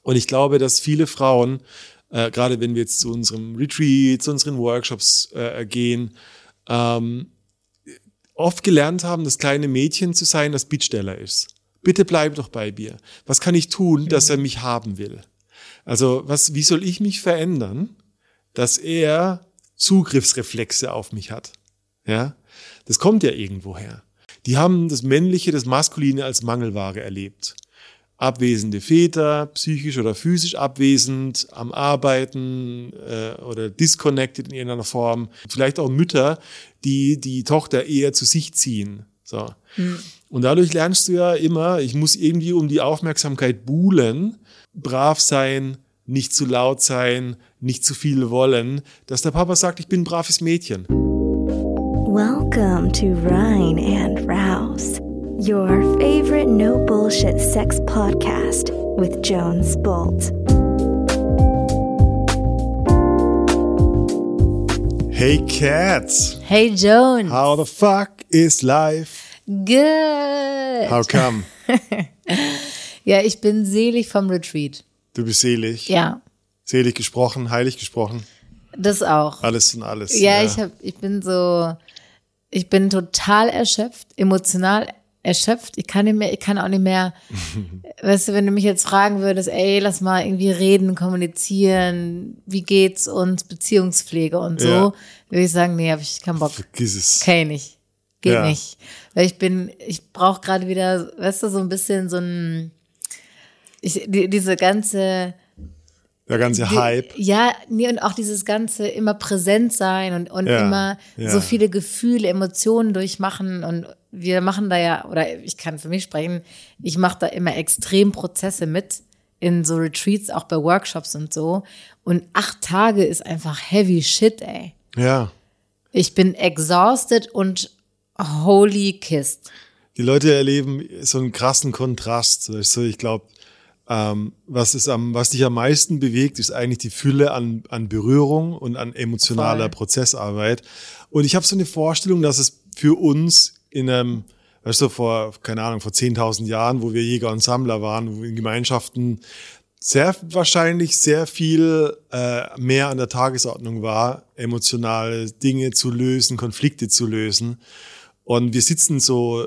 Und ich glaube, dass viele Frauen, gerade wenn wir jetzt zu unserem Retreat, zu unseren Workshops gehen, oft gelernt haben, das kleine Mädchen zu sein, das Bittsteller ist. Bitte bleib doch bei mir. Was kann ich tun, dass er mich haben will? Also wie soll ich mich verändern, dass er Zugriffsreflexe auf mich hat? Ja, das kommt ja irgendwoher. Die haben das Männliche, das Maskuline als Mangelware erlebt. Abwesende Väter, psychisch oder physisch abwesend, am Arbeiten oder disconnected in irgendeiner Form. Vielleicht auch Mütter, die Tochter eher zu sich ziehen. So. Und dadurch lernst du ja immer, ich muss irgendwie um die Aufmerksamkeit buhlen, brav sein, nicht zu laut sein, nicht zu viel wollen, dass der Papa sagt, ich bin ein braves Mädchen. Welcome to Rhine and Rouse, your favorite no bullshit sex podcast with Jones Bolt. Hey Cats. Hey Jones. How the fuck is life? Good. How come? Ja, ich bin selig vom Retreat. Du bist selig. Ja. Selig gesprochen, heilig gesprochen. Das auch. Alles und alles. Ja, ich bin total erschöpft, emotional erschöpft. Ich kann auch nicht mehr, weißt du, wenn du mich jetzt fragen würdest, ey, lass mal irgendwie reden, kommunizieren, wie geht's uns, Beziehungspflege und so, würde ich sagen, nee, hab ich keinen Bock. Vergiss es. Kann ich nicht. Geht nicht. Weil ich brauche gerade wieder, weißt du, so ein bisschen diese ganze der ganze Hype. Ja, nee, und auch dieses ganze immer präsent sein und immer so viele Gefühle, Emotionen durchmachen. Und wir machen da ja, oder ich kann für mich sprechen, ich mache da immer extrem Prozesse mit in so Retreats, auch bei Workshops und so. Und 8 Tage ist einfach heavy shit, ey. Ja. Ich bin exhausted und holy kissed. Die Leute erleben so einen krassen Kontrast. Weißt du? Ich glaube, was dich am meisten bewegt, ist eigentlich die Fülle an Berührung und an emotionaler Prozessarbeit. Und ich habe so eine Vorstellung, dass es für uns in einem, weißt du, vor 10.000 Jahren, wo wir Jäger und Sammler waren, wo wir in Gemeinschaften wahrscheinlich sehr viel mehr an der Tagesordnung war, emotionale Dinge zu lösen, Konflikte zu lösen. Und wir sitzen so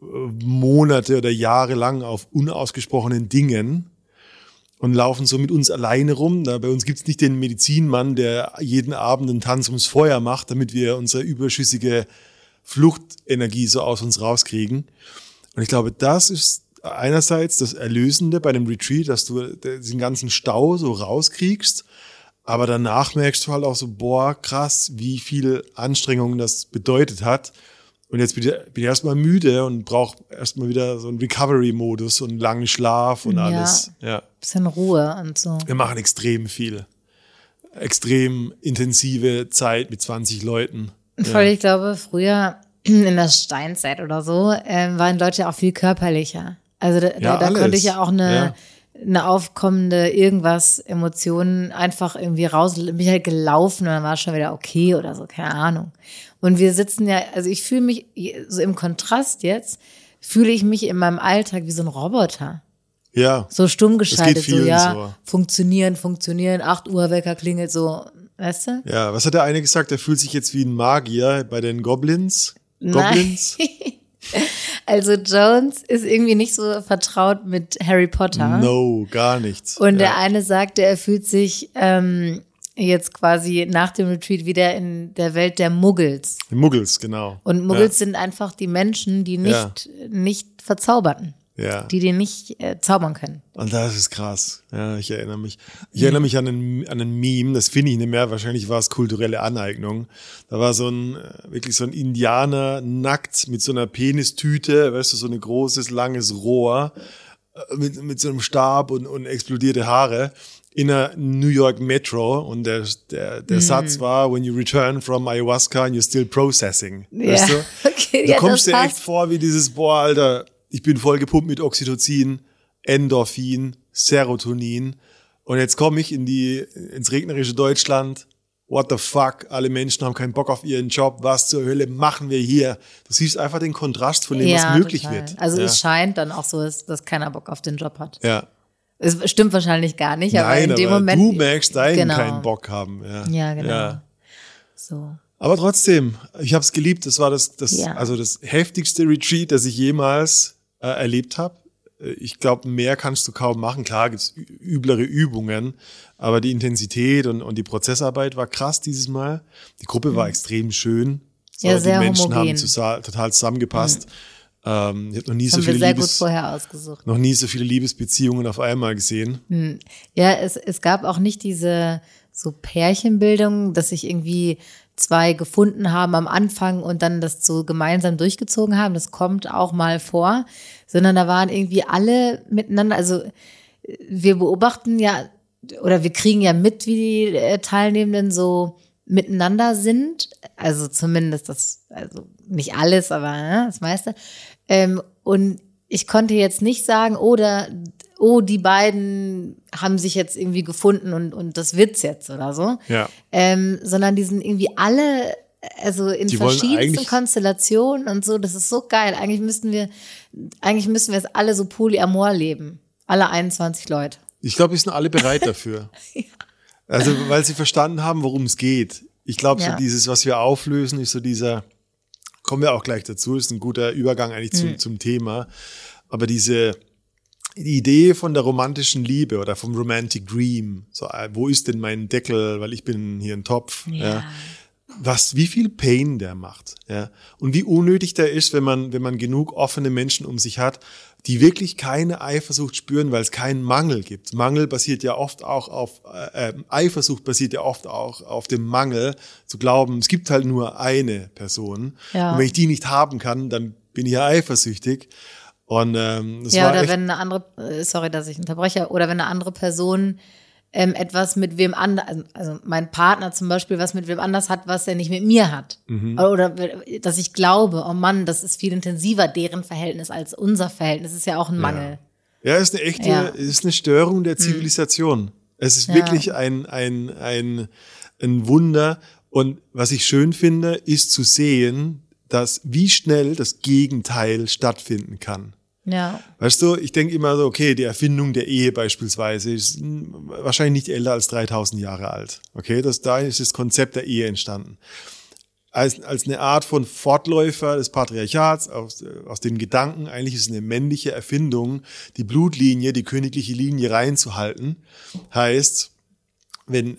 Monate oder Jahre lang auf unausgesprochenen Dingen und laufen so mit uns alleine rum. Bei uns gibt's nicht den Medizinmann, der jeden Abend einen Tanz ums Feuer macht, damit wir unsere überschüssige Fluchtenergie so aus uns rauskriegen. Und ich glaube, das ist einerseits das Erlösende bei dem Retreat, dass du den ganzen Stau so rauskriegst, aber danach merkst du halt auch so, boah, krass, wie viel Anstrengung das bedeutet hat. Und jetzt bin ich erstmal müde und brauche erstmal wieder so einen Recovery-Modus und langen Schlaf und alles. Ja. Bisschen Ruhe und so. Wir machen extrem viel. Extrem intensive Zeit mit 20 Leuten. Voll, ich glaube, früher in der Steinzeit oder so waren Leute auch viel körperlicher. Also da konnte ich ja auch eine aufkommende Emotionen einfach irgendwie raus, bin ich halt gelaufen und dann war es schon wieder okay oder so, keine Ahnung. Und wir sitzen ja, also ich fühle mich, so im Kontrast jetzt, fühle ich mich in meinem Alltag wie so ein Roboter. Ja. So stumm geschaltet, so. Funktionieren, 8 Uhr Wecker klingelt so, weißt du? Ja, was hat der eine gesagt? Der fühlt sich jetzt wie ein Magier bei den Goblins. Goblins? Also Jones ist irgendwie nicht so vertraut mit Harry Potter. No, gar nichts. Und der eine sagte, er fühlt sich jetzt quasi nach dem Retreat wieder in der Welt der Muggels. Muggels, genau. Und Muggels sind einfach die Menschen, die nicht verzaubern. Ja. Die nicht zaubern können. Und das ist krass. Ja, ich erinnere mich. Ich erinnere mich an einen Meme, das finde ich nicht mehr, wahrscheinlich war es kulturelle Aneignung. Da war wirklich so ein Indianer nackt mit so einer Penistüte, weißt du, so ein großes, langes Rohr mit so einem Stab und explodierte Haare in einer New York Metro. Und der Satz war, when you return from Ayahuasca and you're still processing. Weißt du? Okay, du kommst dir echt vor wie dieses, boah, Alter, ich bin voll gepumpt mit Oxytocin, Endorphin, Serotonin. Und jetzt komme ich ins regnerische Deutschland. What the fuck? Alle Menschen haben keinen Bock auf ihren Job. Was zur Hölle machen wir hier? Du siehst einfach den Kontrast von dem, was möglich wird. Also es scheint dann auch so, dass keiner Bock auf den Job hat. Ja. Es stimmt wahrscheinlich gar nicht, aber Nein, in dem aber Moment. Du merkst, deinen genau. keinen Bock haben. Ja, genau. Ja. So. Aber trotzdem, ich habe es geliebt. Das war das heftigste Retreat, das ich jemals erlebt habe. Ich glaube, mehr kannst du kaum machen. Klar gibt's üblere Übungen, aber die Intensität und die Prozessarbeit war krass dieses Mal. Die Gruppe war extrem schön. So, ja, sehr die Menschen homogen. haben total zusammengepasst. Ich habe noch nie so viele gut vorher ausgesucht. Noch nie so viele Liebesbeziehungen auf einmal gesehen. Ja, es gab auch nicht diese so Pärchenbildung, dass sich irgendwie zwei gefunden haben am Anfang und dann das so gemeinsam durchgezogen haben. Das kommt auch mal vor, sondern da waren irgendwie alle miteinander. Also wir beobachten ja oder wir kriegen ja mit, wie die Teilnehmenden so miteinander sind. Also zumindest also nicht alles, aber das meiste. Und ich konnte jetzt nicht sagen, die beiden haben sich jetzt irgendwie gefunden und das wird's jetzt oder so. Ja. Sondern die sind irgendwie alle, also in verschiedensten Konstellationen und so, das ist so geil. Eigentlich müssten wir es alle so polyamor leben. Alle 21 Leute. Ich glaube, wir sind alle bereit dafür. Ja. Also, weil sie verstanden haben, worum es geht. Ich glaube, so dieses, was wir auflösen, ist so dieser, kommen wir auch gleich dazu, ist ein guter Übergang eigentlich zum Thema. Aber die Idee von der romantischen Liebe oder vom Romantic Dream, so, wo ist denn mein Deckel, weil ich bin hier ein Topf, wie viel Pain der macht, ja, und wie unnötig der ist, wenn man genug offene Menschen um sich hat, die wirklich keine Eifersucht spüren, weil es keinen Mangel gibt. Mangel basiert ja oft auch auf, Eifersucht basiert ja oft auch auf dem Mangel, zu glauben, es gibt halt nur eine Person. Ja. Und wenn ich die nicht haben kann, dann bin ich ja eifersüchtig. Und das war oder wenn eine andere, sorry, dass ich unterbreche, oder wenn eine andere Person etwas mit wem anders, also mein Partner zum Beispiel, was mit wem anders hat, was er nicht mit mir hat. Oder dass ich glaube, oh Mann, das ist viel intensiver, deren Verhältnis als unser Verhältnis, ist ja auch ein Mangel. Ja, ist eine echte, ist eine Störung der Zivilisation. Es ist wirklich ein Wunder. Und was ich schön finde, ist zu sehen, dass wie schnell das Gegenteil stattfinden kann. Ja. Weißt du, ich denke immer so, okay, die Erfindung der Ehe beispielsweise ist wahrscheinlich nicht älter als 3000 Jahre alt. Okay, da ist das Konzept der Ehe entstanden. Als eine Art von Fortläufer des Patriarchats, aus den Gedanken, eigentlich ist es eine männliche Erfindung, die Blutlinie, die königliche Linie reinzuhalten. Heißt, wenn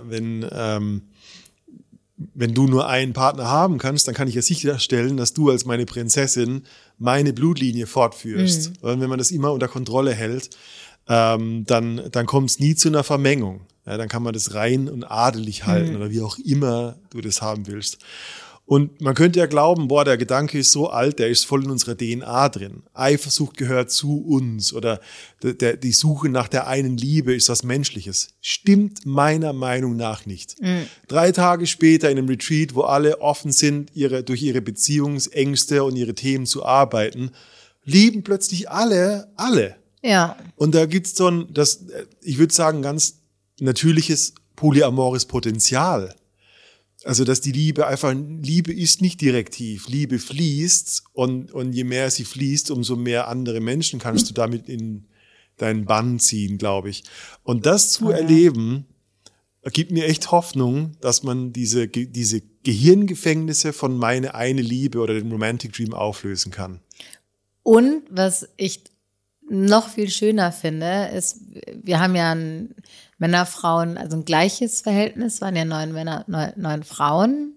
du nur einen Partner haben kannst, dann kann ich ja sicherstellen, dass du als meine Prinzessin meine Blutlinie fortführst. Und wenn man das immer unter Kontrolle hält, dann kommt es nie zu einer Vermengung. Ja, dann kann man das rein und adelig halten oder wie auch immer du das haben willst. Und man könnte ja glauben, der Gedanke ist so alt, der ist voll in unserer DNA drin. Eifersucht gehört zu uns oder die Suche nach der einen Liebe ist was Menschliches. Stimmt meiner Meinung nach nicht. 3 Tage später in einem Retreat, wo alle offen sind, durch ihre Beziehungsängste und ihre Themen zu arbeiten, lieben plötzlich alle. Ja. Und da gibt's ich würde sagen, ganz natürliches polyamores Potenzial. Also, dass die Liebe ist nicht direktiv. Liebe fließt und je mehr sie fließt, umso mehr andere Menschen kannst du damit in deinen Bann ziehen, glaube ich. Und das zu erleben, gibt mir echt Hoffnung, dass man diese Gehirngefängnisse von meine eine Liebe oder dem Romantic Dream auflösen kann. Und was ich noch viel schöner finde, ist, wir haben ja Männer, Frauen, also ein gleiches Verhältnis, waren ja 9 Männer, 9 Frauen,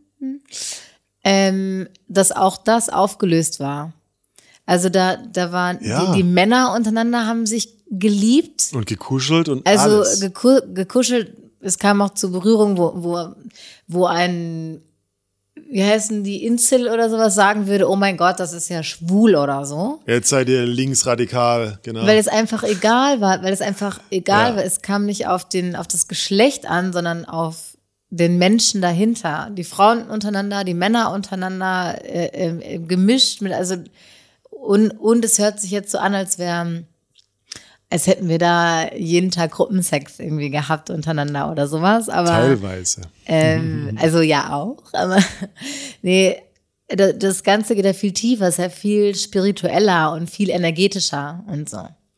dass auch das aufgelöst war. Also da waren die Männer untereinander haben sich geliebt. Und gekuschelt und also alles. Gekuschelt, es kam auch zur Berührung, wo ein, wie heißen die, Incel oder sowas sagen würde, oh mein Gott, das ist ja schwul oder so. Jetzt seid ihr linksradikal, genau. Weil es einfach egal war, war. Es kam nicht auf das Geschlecht an, sondern auf den Menschen dahinter. Die Frauen untereinander, die Männer untereinander, gemischt mit, also, und es hört sich jetzt so an, als hätten wir da jeden Tag Gruppensex irgendwie gehabt untereinander oder sowas. Aber teilweise. Also ja auch. Aber nee, das Ganze geht ja viel tiefer, ist ja viel spiritueller und viel energetischer und so.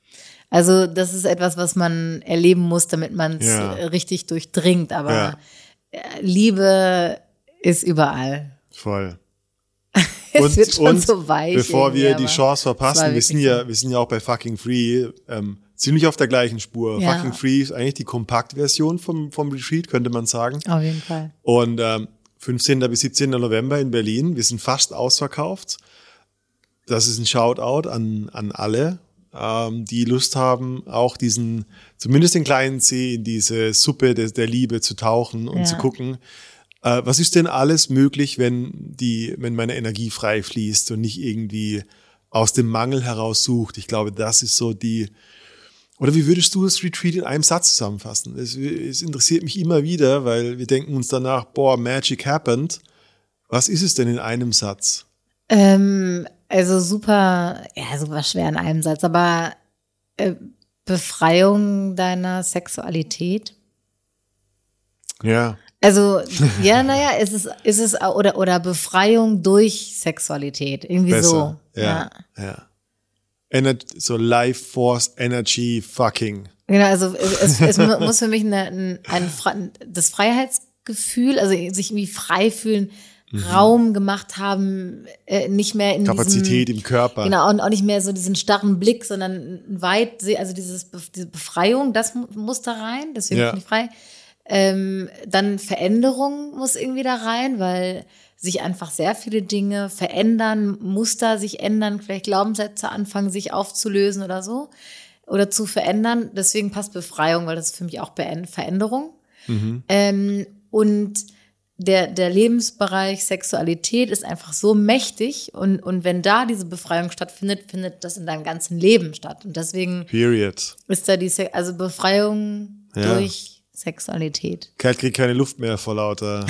Also das ist etwas, was man erleben muss, damit man es richtig durchdringt. Aber Liebe ist überall. Voll. Es wird schon so weich. Bevor wir die Chance verpassen, wir sind ja auch bei Fucking Free ziemlich auf der gleichen Spur. Ja. Fucking Free ist eigentlich die Kompaktversion vom Retreat, könnte man sagen. Auf jeden Fall. Und 15. bis 17. November in Berlin. Wir sind fast ausverkauft. Das ist ein Shoutout an alle, die Lust haben, auch zumindest den kleinen Zeh in diese Suppe der Liebe zu tauchen und zu gucken, was ist denn alles möglich, wenn meine Energie frei fließt und nicht irgendwie aus dem Mangel heraus sucht. Ich glaube, das ist so oder wie würdest du das Retreat in einem Satz zusammenfassen? Es interessiert mich immer wieder, weil wir denken uns danach, Magic happened. Was ist es denn in einem Satz? Also super schwer in einem Satz, aber Befreiung deiner Sexualität. Ja. Also, es ist oder Befreiung durch Sexualität. Irgendwie besser. So. Ja. So Life Force Energy Fucking. Genau, also es muss für mich das Freiheitsgefühl, also sich irgendwie frei fühlen, Raum gemacht haben, nicht mehr in Kapazität im Körper. Genau, und auch nicht mehr so diesen starren Blick, sondern also diese Befreiung, das muss da rein, deswegen bin ich frei. Dann Veränderung muss irgendwie da rein, weil sich einfach sehr viele Dinge verändern, Muster sich ändern, vielleicht Glaubenssätze anfangen, sich aufzulösen oder so oder zu verändern. Deswegen passt Befreiung, weil das ist für mich auch Veränderung. Und der Lebensbereich Sexualität ist einfach so mächtig und wenn da diese Befreiung stattfindet, findet das in deinem ganzen Leben statt. Und deswegen ist da also Befreiung durch Sexualität. Kalt kriegt keine Luft mehr vor lauter.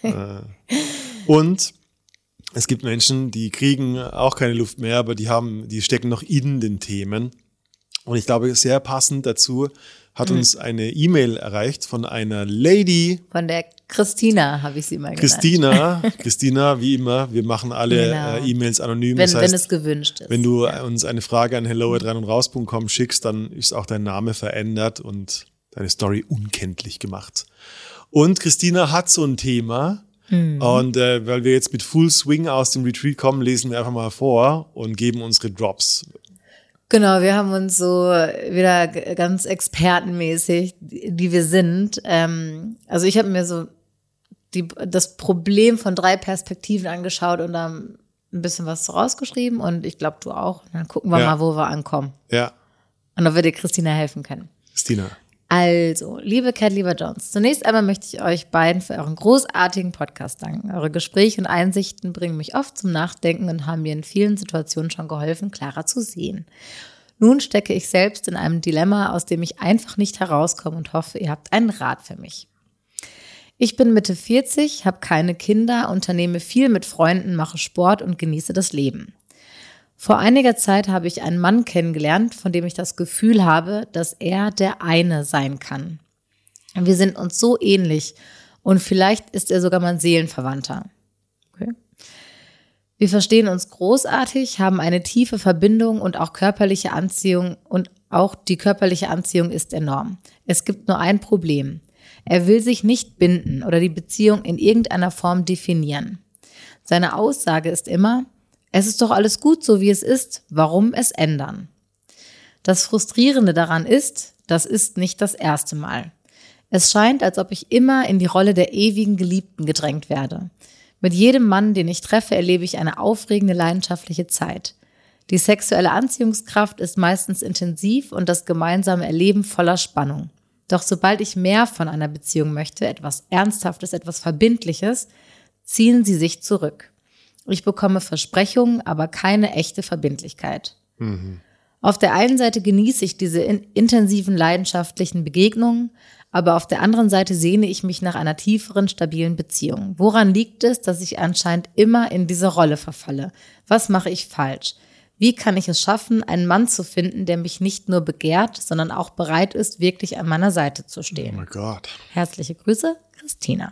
Und es gibt Menschen, die kriegen auch keine Luft mehr, aber die stecken noch in den Themen. Und ich glaube, sehr passend dazu hat uns eine E-Mail erreicht von einer Lady. Von der Christina habe ich sie mal genannt. Christina, wie immer, wir machen alle E-Mails anonym. Wenn es gewünscht ist. Wenn du uns eine Frage an hello@reinundraus.com schickst, dann ist auch dein Name verändert und deine Story unkenntlich gemacht. Und Christina hat so ein Thema. Und weil wir jetzt mit Full Swing aus dem Retreat kommen, lesen wir einfach mal vor und geben unsere Drops. Genau, wir haben uns so wieder ganz expertenmäßig, die wir sind. Also ich habe mir so das Problem von 3 Perspektiven angeschaut und dann ein bisschen was rausgeschrieben und ich glaube, du auch. Und dann gucken wir mal, wo wir ankommen. Ja. Und ob wir dir Christina helfen können. Christina. Also, liebe Cat, lieber Jones, zunächst einmal möchte ich euch beiden für euren großartigen Podcast danken. Eure Gespräche und Einsichten bringen mich oft zum Nachdenken und haben mir in vielen Situationen schon geholfen, klarer zu sehen. Nun stecke ich selbst in einem Dilemma, aus dem ich einfach nicht herauskomme und hoffe, ihr habt einen Rat für mich. Ich bin Mitte 40, habe keine Kinder, unternehme viel mit Freunden, mache Sport und genieße das Leben. Vor einiger Zeit habe ich einen Mann kennengelernt, von dem ich das Gefühl habe, dass er der eine sein kann. Wir sind uns so ähnlich und vielleicht ist er sogar mein Seelenverwandter. Okay. Wir verstehen uns großartig, haben eine tiefe Verbindung und auch körperliche Anziehung und auch die körperliche Anziehung ist enorm. Es gibt nur ein Problem. Er will sich nicht binden oder die Beziehung in irgendeiner Form definieren. Seine Aussage ist immer: Es ist doch alles gut, so wie es ist. Warum es ändern? Das Frustrierende daran ist, das ist nicht das erste Mal. Es scheint, als ob ich immer in die Rolle der ewigen Geliebten gedrängt werde. Mit jedem Mann, den ich treffe, erlebe ich eine aufregende, leidenschaftliche Zeit. Die sexuelle Anziehungskraft ist meistens intensiv und das gemeinsame Erleben voller Spannung. Doch sobald ich mehr von einer Beziehung möchte, etwas Ernsthaftes, etwas Verbindliches, ziehen sie sich zurück. Ich bekomme Versprechungen, aber keine echte Verbindlichkeit. Auf der einen Seite genieße ich diese intensiven, leidenschaftlichen Begegnungen, aber auf der anderen Seite sehne ich mich nach einer tieferen, stabilen Beziehung. Woran liegt es, dass ich anscheinend immer in diese Rolle verfalle? Was mache ich falsch? Wie kann ich es schaffen, einen Mann zu finden, der mich nicht nur begehrt, sondern auch bereit ist, wirklich an meiner Seite zu stehen? Oh mein Gott. Herzliche Grüße, Christina.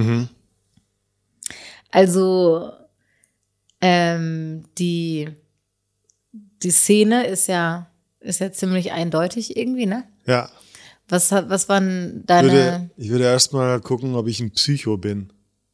Also die Szene ist ja ist ja ziemlich eindeutig irgendwie, ne? Ja. Was waren deine... Ich würde erstmal gucken, ob ich ein Psycho bin.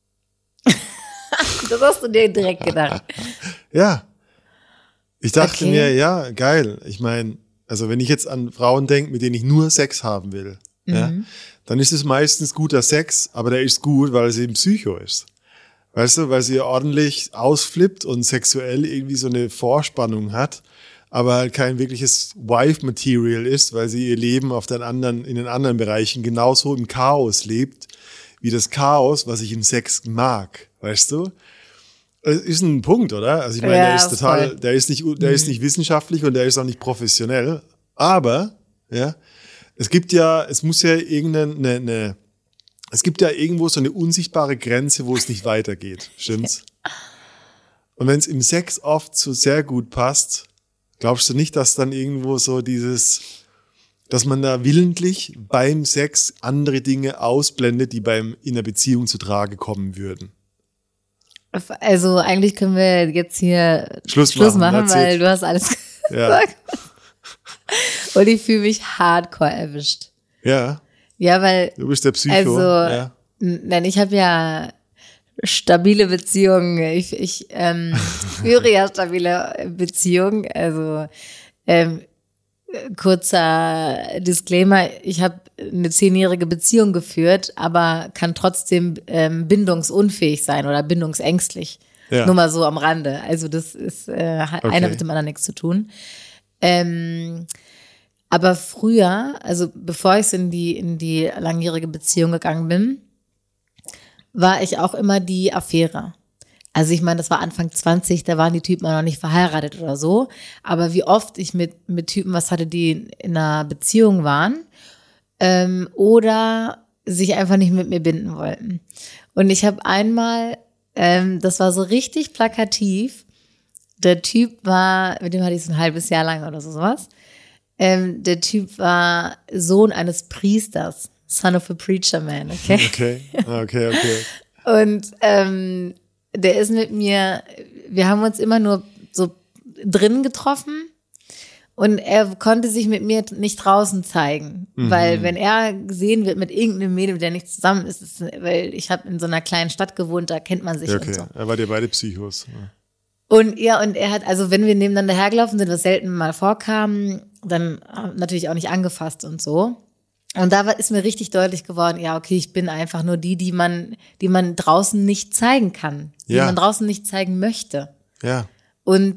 Das hast du dir direkt gedacht. Ja. Ich dachte mir, ja, geil. Ich meine, also wenn ich jetzt an Frauen denke, mit denen ich nur Sex haben will, ja, dann ist es meistens guter Sex, aber der ist gut, weil sie ein Psycho ist. Weißt du, weil sie ordentlich ausflippt und sexuell irgendwie so eine Vorspannung hat, aber halt kein wirkliches Wife-Material ist, weil sie ihr Leben in den anderen Bereichen genauso im Chaos lebt, wie das Chaos, was ich im Sex mag. Weißt du? Das ist ein Punkt, oder? Also ich meine, der ist nicht wissenschaftlich und der ist auch nicht professionell. Aber, ja, es gibt ja irgendwo so eine unsichtbare Grenze, wo es nicht weitergeht. Stimmt's? Und wenn es im Sex oft so sehr gut passt, glaubst du nicht, dass dann irgendwo so dass man da willentlich beim Sex andere Dinge ausblendet, die in einer Beziehung zu Trage kommen würden? Also eigentlich können wir jetzt hier Schluss machen, weil du hast alles gesagt. Und ich fühle mich hardcore erwischt. Ja. Ja, weil... Du bist der Psycho. Also, Nein, ich habe ja stabile Beziehungen. Ich führe ja stabile Beziehungen. Also kurzer Disclaimer, ich habe eine 10-jährige Beziehung geführt, aber kann trotzdem bindungsunfähig sein oder bindungsängstlich. Ja. Nur mal so am Rande. Also das ist einer mit dem anderen nichts zu tun. Aber früher, also bevor ich in die langjährige Beziehung gegangen bin, war ich auch immer die Affäre. Also ich meine, das war Anfang 20, da waren die Typen noch nicht verheiratet oder so. Aber wie oft ich mit Typen was hatte, die in einer Beziehung waren oder sich einfach nicht mit mir binden wollten. Und ich habe einmal, das war so richtig plakativ, der Typ war, mit dem hatte ich so ein halbes Jahr lang oder sowas. Der Typ war Sohn eines Priesters, son of a preacher man, okay? Okay. Und der ist mit mir, wir haben uns immer nur so drinnen getroffen und er konnte sich mit mir nicht draußen zeigen, weil wenn er gesehen wird mit irgendeinem Mädel, mit der nicht zusammen ist, weil ich habe in so einer kleinen Stadt gewohnt, da kennt man sich und so. Er war dir beide Psychos. Ja. Und er hat, also wenn wir nebeneinander hergelaufen sind, was selten mal vorkam, dann natürlich auch nicht angefasst und so. Und da ist mir richtig deutlich geworden, ja, okay, ich bin einfach nur die man draußen nicht zeigen kann, die man draußen nicht zeigen möchte. Ja. Und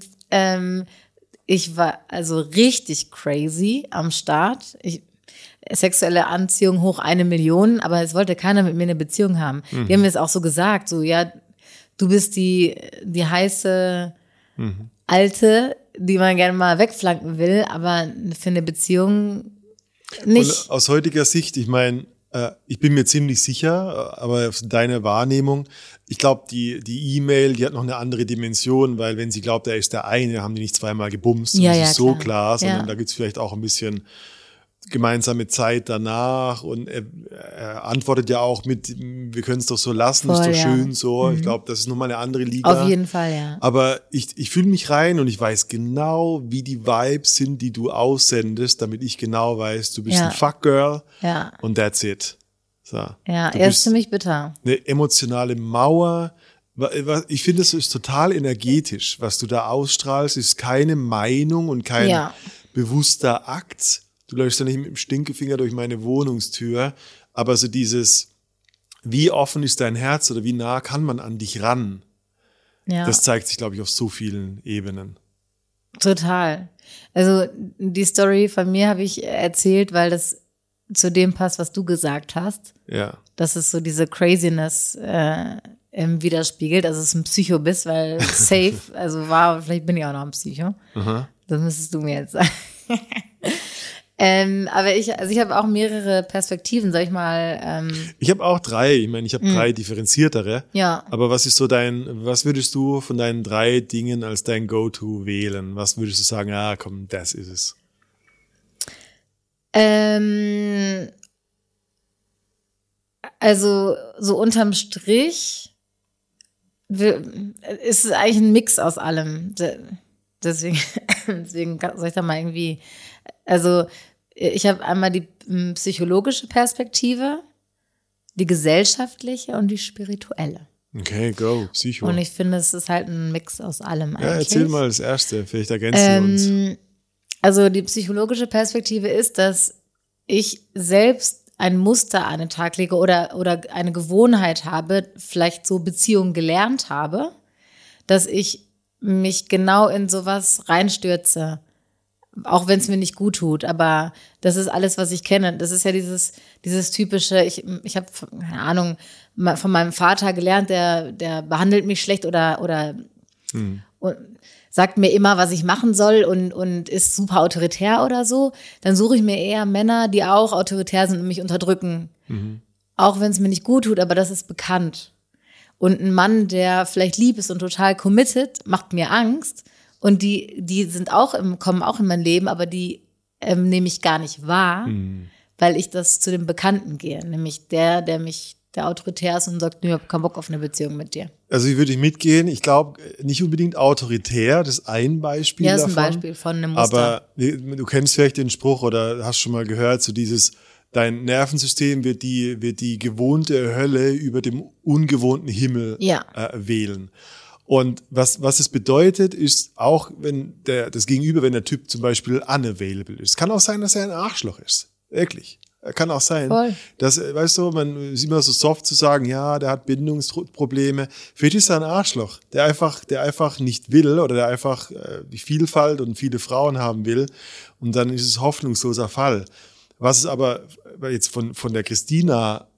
ich war also richtig crazy am Start. Sexuelle Anziehung hoch 1 Million, aber es wollte keiner mit mir eine Beziehung haben. Die haben mir es auch so gesagt, so, ja, du bist die heiße Alte, die man gerne mal wegflanken will, aber für eine Beziehung nicht. Und aus heutiger Sicht, ich meine, ich bin mir ziemlich sicher, aber auf deine Wahrnehmung, ich glaube, die E-Mail, die hat noch eine andere Dimension, weil wenn sie glaubt, er ist der eine, haben die nicht zweimal gebumst. Ja, das ist so klar, sondern da gibt's vielleicht auch ein bisschen gemeinsame Zeit danach und er antwortet ja auch mit, wir können es doch so lassen, ist doch schön so. Ich glaube, das ist nochmal eine andere Liga. Auf jeden Fall, ja. Aber ich fühle mich rein und ich weiß genau, wie die Vibes sind, die du aussendest, damit ich genau weiß, du bist ein Fuckgirl und that's it. So. Ja, er ist ziemlich bitter. Eine emotionale Mauer. Ich finde, es ist total energetisch, was du da ausstrahlst, ist keine Meinung und kein bewusster Akt. Du läufst ja nicht mit dem Stinkefinger durch meine Wohnungstür, aber so dieses, wie offen ist dein Herz oder wie nah kann man an dich ran? Ja. Das zeigt sich, glaube ich, auf so vielen Ebenen. Total. Also die Story von mir habe ich erzählt, weil das zu dem passt, was du gesagt hast. Ja. Dass es so diese Craziness widerspiegelt, also dass du ein Psycho bist, weil safe, also vielleicht bin ich auch noch ein Psycho. Aha. Das müsstest du mir jetzt sagen. Aber ich habe auch mehrere Perspektiven, sag ich mal. Ich habe auch 3. Ich meine, ich habe 3 differenziertere. Ja. Aber was würdest du von deinen 3 Dingen als dein Go-To wählen? Was würdest du sagen, komm, das ist es? Also so unterm Strich ist es eigentlich ein Mix aus allem. Deswegen soll ich da mal irgendwie, also ich habe einmal die psychologische Perspektive, die gesellschaftliche und die spirituelle. Okay, go, Psycho. Und ich finde, es ist halt ein Mix aus allem eigentlich. Ja, erzähl mal das Erste, vielleicht ergänzen wir uns. Also die psychologische Perspektive ist, dass ich selbst ein Muster an den Tag lege oder eine Gewohnheit habe, vielleicht so Beziehungen gelernt habe, dass ich mich genau in sowas reinstürze. Auch wenn es mir nicht gut tut, aber das ist alles, was ich kenne. Das ist ja dieses typische, ich habe, keine Ahnung, von meinem Vater gelernt, der behandelt mich schlecht oder und sagt mir immer, was ich machen soll und ist super autoritär oder so. Dann suche ich mir eher Männer, die auch autoritär sind und mich unterdrücken. Auch wenn es mir nicht gut tut, aber das ist bekannt. Und ein Mann, der vielleicht lieb ist und total committed, macht mir Angst. Und die kommen auch in mein Leben, aber die nehme ich gar nicht wahr, weil ich das zu dem Bekannten gehe. Nämlich der autoritär ist und sagt, ich habe keinen Bock auf eine Beziehung mit dir. Also ich würde mitgehen. Ich glaube, nicht unbedingt autoritär, das ist ein Beispiel davon. Ja, ist ein Beispiel von einem Muster. Aber du kennst vielleicht den Spruch oder hast schon mal gehört, so dieses, dein Nervensystem wird die gewohnte Hölle über dem ungewohnten Himmel wählen. Und was es bedeutet, ist auch, wenn der Typ zum Beispiel unavailable ist. Kann auch sein, dass er ein Arschloch ist. Wirklich. Kann auch sein, dass, weißt du, man ist immer so soft zu sagen, ja, der hat Bindungsprobleme. Vielleicht ist er ein Arschloch, der einfach nicht will oder der einfach die Vielfalt und viele Frauen haben will. Und dann ist es hoffnungsloser Fall. Was es aber jetzt von der Christina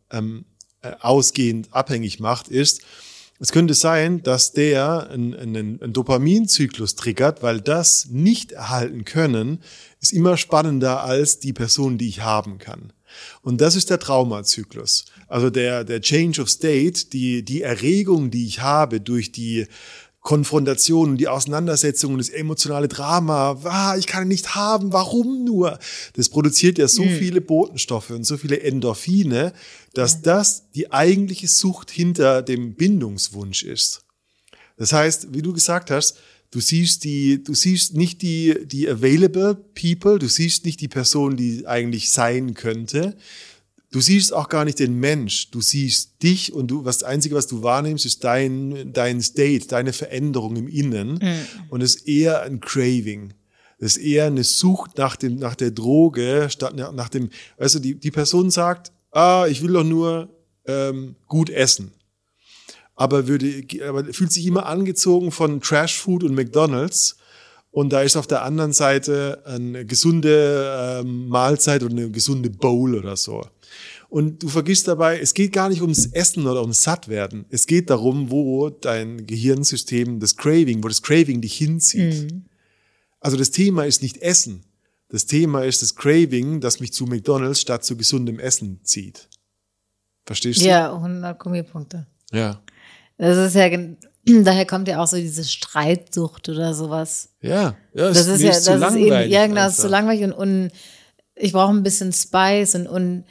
ausgehend abhängig macht, ist, es könnte sein, dass der einen Dopaminzyklus triggert, weil das nicht erhalten können, ist immer spannender als die Person, die ich haben kann. Und das ist der Traumazyklus. Also der Change of State, die Erregung, die ich habe durch die Konfrontation, die Auseinandersetzung, das emotionale Drama, ich kann ihn nicht haben, warum nur? Das produziert ja so viele Botenstoffe und so viele Endorphine, dass das die eigentliche Sucht hinter dem Bindungswunsch ist. Das heißt, wie du gesagt hast, du siehst nicht die available people, du siehst nicht die Person, die eigentlich sein könnte. Du siehst auch gar nicht den Mensch, du siehst dich und das Einzige, was du wahrnimmst, ist dein State, deine Veränderung im Innen. Und es ist eher ein Craving. Das ist eher eine Sucht nach der Droge, statt nach dem, weißt du, die Person sagt, ich will doch nur gut essen. Aber fühlt sich immer angezogen von Trash-Food und McDonald's. Und da ist auf der anderen Seite eine gesunde Mahlzeit oder eine gesunde Bowl oder so. Und du vergisst dabei, es geht gar nicht ums Essen oder ums Sattwerden. Es geht darum, wo dein Gehirnsystem, wo das Craving dich hinzieht. Also das Thema ist nicht Essen. Das Thema ist das Craving, das mich zu McDonald's statt zu gesundem Essen zieht. Verstehst du? Ja, 100 Gummipunkte. Ja. Das ist ja, daher kommt ja auch so diese Streitsucht oder sowas. Ja, das ist ja, das ist eben, ja, genau, das ist zu langweilig und ich brauche ein bisschen Spice und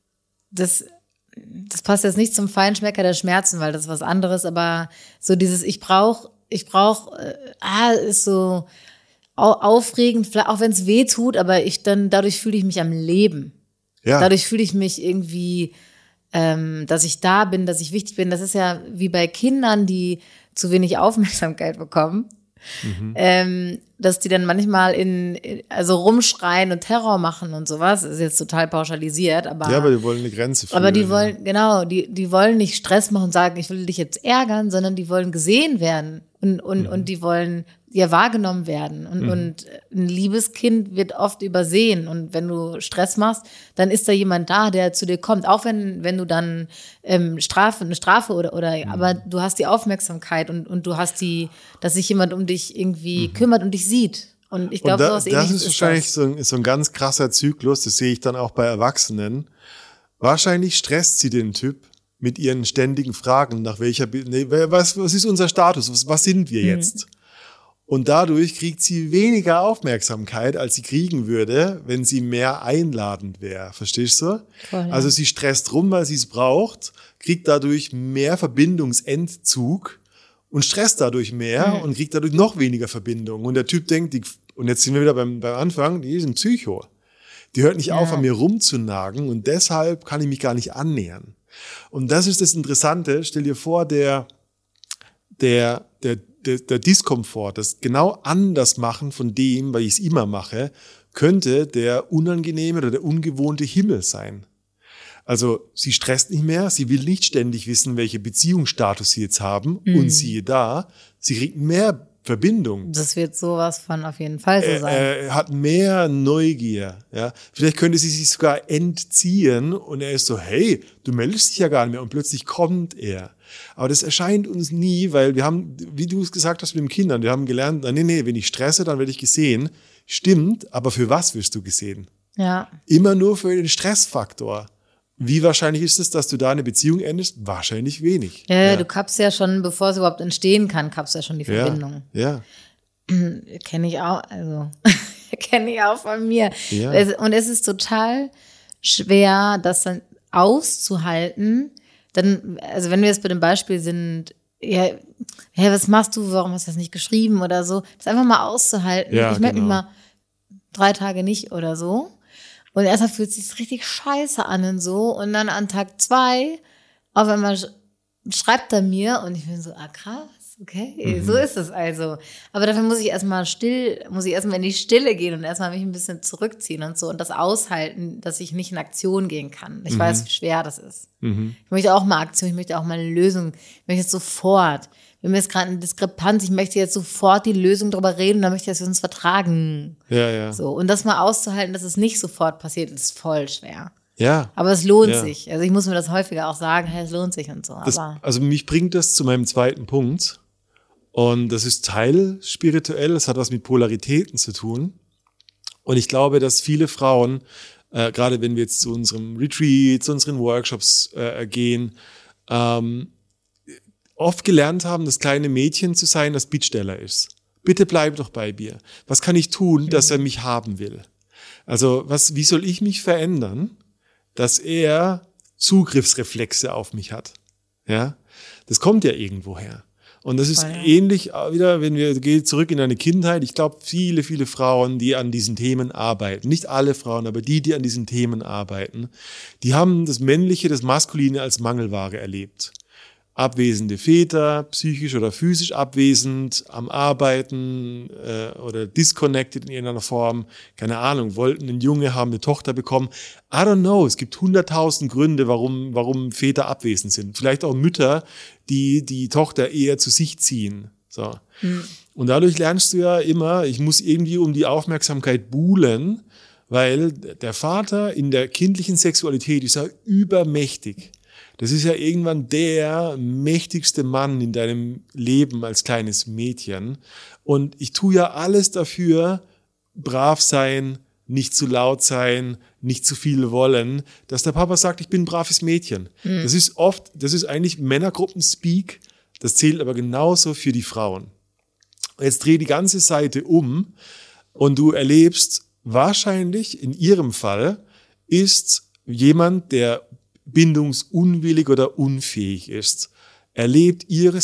das passt jetzt nicht zum Feinschmecker der Schmerzen, weil das ist was anderes, aber so dieses ich brauche, ist so aufregend, auch wenn es weh tut, aber dadurch fühle ich mich am Leben. Ja. Dadurch fühle ich mich irgendwie, dass ich da bin, dass ich wichtig bin. Das ist ja wie bei Kindern, die zu wenig Aufmerksamkeit bekommen, dass die dann manchmal also rumschreien und Terror machen und sowas. Das ist jetzt total pauschalisiert, aber. Ja, aber die wollen eine Grenze fühlen. Aber die wollen, genau, die wollen nicht Stress machen und sagen, ich will dich jetzt ärgern, sondern die wollen gesehen werden und die wollen ja wahrgenommen werden. Und ein liebes Kind wird oft übersehen. Und wenn du Stress machst, dann ist da jemand da, der zu dir kommt. Auch wenn du dann eine Strafe oder aber du hast die Aufmerksamkeit und du hast dass sich jemand um dich irgendwie kümmert und dich sieht. Und ich glaube, sowas ähnliches ist wahrscheinlich so ein ganz krasser Zyklus, das sehe ich dann auch bei Erwachsenen. Wahrscheinlich stresst sie den Typ mit ihren ständigen Fragen, was ist unser Status, was sind wir jetzt? Und dadurch kriegt sie weniger Aufmerksamkeit, als sie kriegen würde, wenn sie mehr einladend wäre. Verstehst du? Voll, ja. Also sie stresst rum, weil sie es braucht, kriegt dadurch mehr Verbindungsentzug und stresst dadurch mehr und kriegt dadurch noch weniger Verbindung. Und der Typ denkt, und jetzt sind wir wieder beim Anfang, die ist ein Psycho. Die hört nicht auf, an mir rumzunagen und deshalb kann ich mich gar nicht annähern. Und das ist das Interessante. Stell dir vor, der Diskomfort, das genau anders machen von dem, weil ich es immer mache, könnte der unangenehme oder der ungewohnte Himmel sein. Also sie stresst nicht mehr, sie will nicht ständig wissen, welche Beziehungsstatus sie jetzt haben und siehe da, sie kriegt mehr Verbindung. Das wird sowas von auf jeden Fall so sein. Er hat mehr Neugier. Ja? Vielleicht könnte sie sich sogar entziehen und er ist so, hey, du meldest dich ja gar nicht mehr und plötzlich kommt er. Aber das erscheint uns nie, weil wir haben, wie du es gesagt hast mit den Kindern, wir haben gelernt, nee, wenn ich stresse, dann werde ich gesehen. Stimmt, aber für was wirst du gesehen? Ja. Immer nur für den Stressfaktor. Wie wahrscheinlich ist es, dass du da eine Beziehung endest? Wahrscheinlich wenig. Ja, du kappst ja schon, bevor es überhaupt entstehen kann, kappst ja schon die Verbindung. Ja. Kenne ich auch, kenne ich auch von mir. Ja. Und es ist total schwer, das dann auszuhalten. Dann, also wenn wir jetzt bei dem Beispiel sind, was machst du, warum hast du das nicht geschrieben oder so, das einfach mal auszuhalten. Ja, ich melde mich mal 3 Tage nicht oder so. Und erstmal fühlt es sich richtig scheiße an und so. Und dann an Tag 2 auf einmal schreibt er mir und ich bin so, krass, okay, so ist es also. Aber dafür muss ich erstmal in die Stille gehen und erstmal mich ein bisschen zurückziehen und so und das aushalten, dass ich nicht in Aktion gehen kann. Ich weiß, wie schwer das ist. Ich möchte auch mal Aktion, ich möchte auch mal eine Lösung, ich möchte jetzt sofort. Wir haben jetzt gerade eine Diskrepanz, ich möchte jetzt sofort die Lösung darüber reden, dann möchte ich, dass wir uns vertragen. Ja. So, und das mal auszuhalten, dass es nicht sofort passiert, ist voll schwer. Ja. Aber es lohnt sich. Also ich muss mir das häufiger auch sagen, hey, es lohnt sich und so. Also mich bringt das zu meinem zweiten Punkt. Und das ist teilspirituell, das hat was mit Polaritäten zu tun. Und ich glaube, dass viele Frauen, gerade wenn wir jetzt zu unserem Retreat, zu unseren Workshops gehen, oft gelernt haben, das kleine Mädchen zu sein, das Bittsteller ist. Bitte bleib doch bei mir. Was kann ich tun, dass er mich haben will? Also wie soll ich mich verändern, dass er Zugriffsreflexe auf mich hat? Ja, das kommt ja irgendwo her. Und das ist ähnlich wieder, wenn wir gehen zurück in eine Kindheit. Ich glaube, viele, viele Frauen, die an diesen Themen arbeiten, nicht alle Frauen, aber die an diesen Themen arbeiten, die haben das Männliche, das Maskuline als Mangelware erlebt. Abwesende Väter, psychisch oder physisch abwesend, am Arbeiten oder disconnected in irgendeiner Form, keine Ahnung, wollten einen Junge haben, eine Tochter bekommen. I don't know, es gibt 100.000 Gründe, warum Väter abwesend sind. Vielleicht auch Mütter, die Tochter eher zu sich ziehen. So. Und dadurch lernst du ja immer, ich muss irgendwie um die Aufmerksamkeit buhlen, weil der Vater in der kindlichen Sexualität ist ja übermächtig. Das ist ja irgendwann der mächtigste Mann in deinem Leben als kleines Mädchen. Und ich tue ja alles dafür, brav sein, nicht zu laut sein, nicht zu viel wollen, dass der Papa sagt, ich bin ein braves Mädchen. Das ist eigentlich Männergruppen-Speak, das zählt aber genauso für die Frauen. Jetzt dreh die ganze Seite um und du erlebst wahrscheinlich, in ihrem Fall, ist jemand, der bindungsunwillig oder unfähig ist, erlebt ihre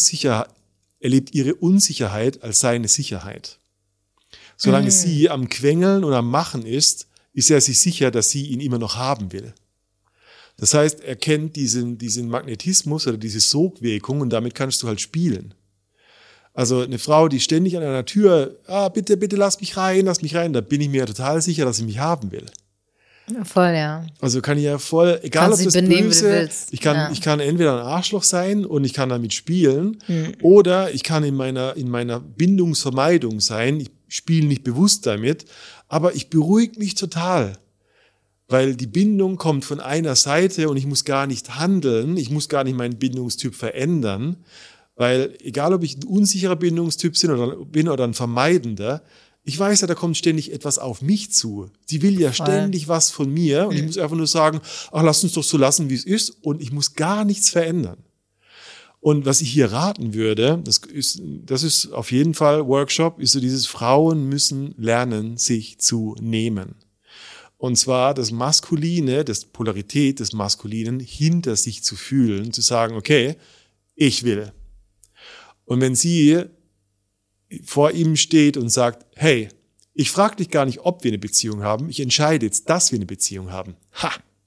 Unsicherheit als seine Sicherheit. Solange sie am Quengeln und am Machen ist er sich sicher, dass sie ihn immer noch haben will. Das heißt, er kennt diesen Magnetismus oder diese Sogwirkung und damit kannst du halt spielen. Also eine Frau, die ständig an einer Tür, bitte lass mich rein, da bin ich mir total sicher, dass sie mich haben will. Ja, voll, ja. Also kann ich ja voll, egal kannst ob das benehmen, böse, wie du willst. ich kann entweder ein Arschloch sein und ich kann damit spielen, oder ich kann in meiner Bindungsvermeidung sein, ich spiele nicht bewusst damit, aber ich beruhige mich total, weil die Bindung kommt von einer Seite und ich muss gar nicht handeln, ich muss gar nicht meinen Bindungstyp verändern, weil egal ob ich ein unsicherer Bindungstyp bin oder ein vermeidender, ich weiß ja, da kommt ständig etwas auf mich zu. Sie will ja ständig was von mir und ich muss einfach nur sagen, lass uns doch so lassen, wie es ist und ich muss gar nichts verändern. Und was ich hier raten würde, das ist auf jeden Fall Workshop, ist so dieses Frauen müssen lernen, sich zu nehmen. Und zwar das Maskuline, das Polarität des Maskulinen hinter sich zu fühlen, zu sagen, okay, ich will. Und wenn sie vor ihm steht und sagt, hey, ich frage dich gar nicht, ob wir eine Beziehung haben, ich entscheide jetzt, dass wir eine Beziehung haben. Ha!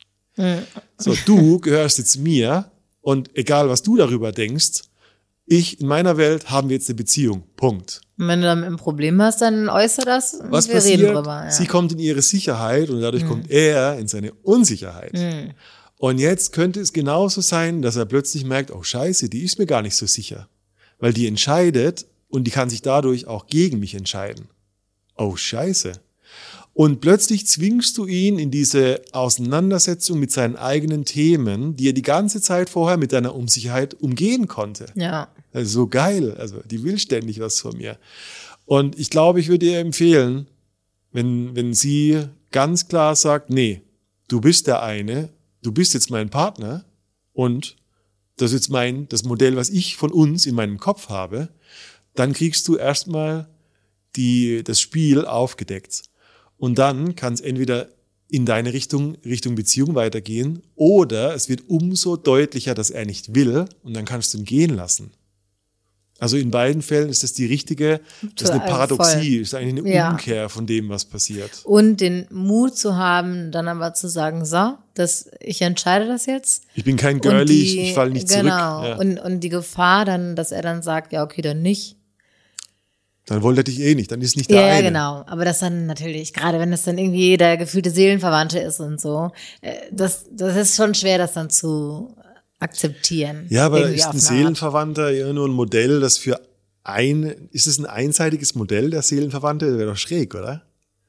So, du gehörst jetzt mir und egal, was du darüber denkst, in meiner Welt haben wir jetzt eine Beziehung. Punkt. Und wenn du damit ein Problem hast, dann äußere das und was wir passiert? Reden drüber. Ja. Sie kommt in ihre Sicherheit und dadurch kommt er in seine Unsicherheit. Und jetzt könnte es genauso sein, dass er plötzlich merkt, oh Scheiße, die ist mir gar nicht so sicher. Weil die entscheidet und die kann sich dadurch auch gegen mich entscheiden. Oh Scheiße. Und plötzlich zwingst du ihn in diese Auseinandersetzung mit seinen eigenen Themen, die er die ganze Zeit vorher mit deiner Unsicherheit umgehen konnte. Ja. Also so geil. Also die will ständig was von mir. Und ich glaube, ich würde ihr empfehlen, wenn sie ganz klar sagt, nee, du bist der eine, du bist jetzt mein Partner und das ist jetzt das Modell, was ich von uns in meinem Kopf habe, dann kriegst du erstmal das Spiel aufgedeckt. Und dann kann es entweder in deine Richtung Beziehung weitergehen oder es wird umso deutlicher, dass er nicht will und dann kannst du ihn gehen lassen. Also in beiden Fällen ist das das ist eine Paradoxie, ist eigentlich eine Umkehr von dem, was passiert. Und den Mut zu haben, dann aber zu sagen, so, ich entscheide das jetzt. Ich bin kein Girlie, ich falle nicht zurück. Genau, ja. und die Gefahr dann, dass er dann sagt, ja okay, dann nicht. Dann wollte er dich eh nicht, dann ist nicht der eine. Ja, genau. Aber das dann natürlich, gerade wenn es dann irgendwie der gefühlte Seelenverwandte ist und so, das ist schon schwer, das dann zu akzeptieren. Ja, aber ist ein Seelenverwandter ja nur ein Modell, das ist es ein einseitiges Modell, der Seelenverwandte? Das wäre doch schräg, oder?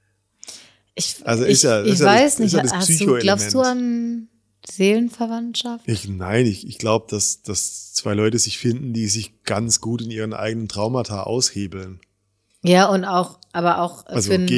Ich weiß nicht, glaubst du an Seelenverwandtschaft? Ich glaube, dass zwei Leute sich finden, die sich ganz gut in ihren eigenen Traumata aushebeln. Ja, und aber auch also für einen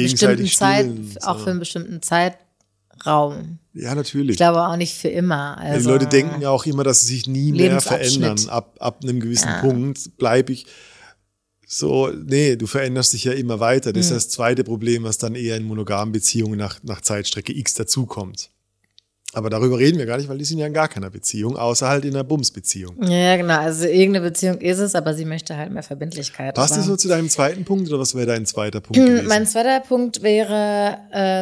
bestimmten Zeitraum. Ja, natürlich. Ich glaube auch nicht für immer. Also die Leute denken ja auch immer, dass sie sich nie mehr verändern. Ab einem gewissen Punkt bleibe ich so, nee, du veränderst dich ja immer weiter. Das ist das zweite Problem, was dann eher in monogamen Beziehungen nach Zeitstrecke X dazukommt. Aber darüber reden wir gar nicht, weil die sind ja in gar keiner Beziehung, außer halt in einer Bumsbeziehung. Ja, genau. Also irgendeine Beziehung ist es, aber sie möchte halt mehr Verbindlichkeit. Passt das so zu deinem zweiten Punkt oder was wäre dein zweiter Punkt gewesen? Mein zweiter Punkt wäre,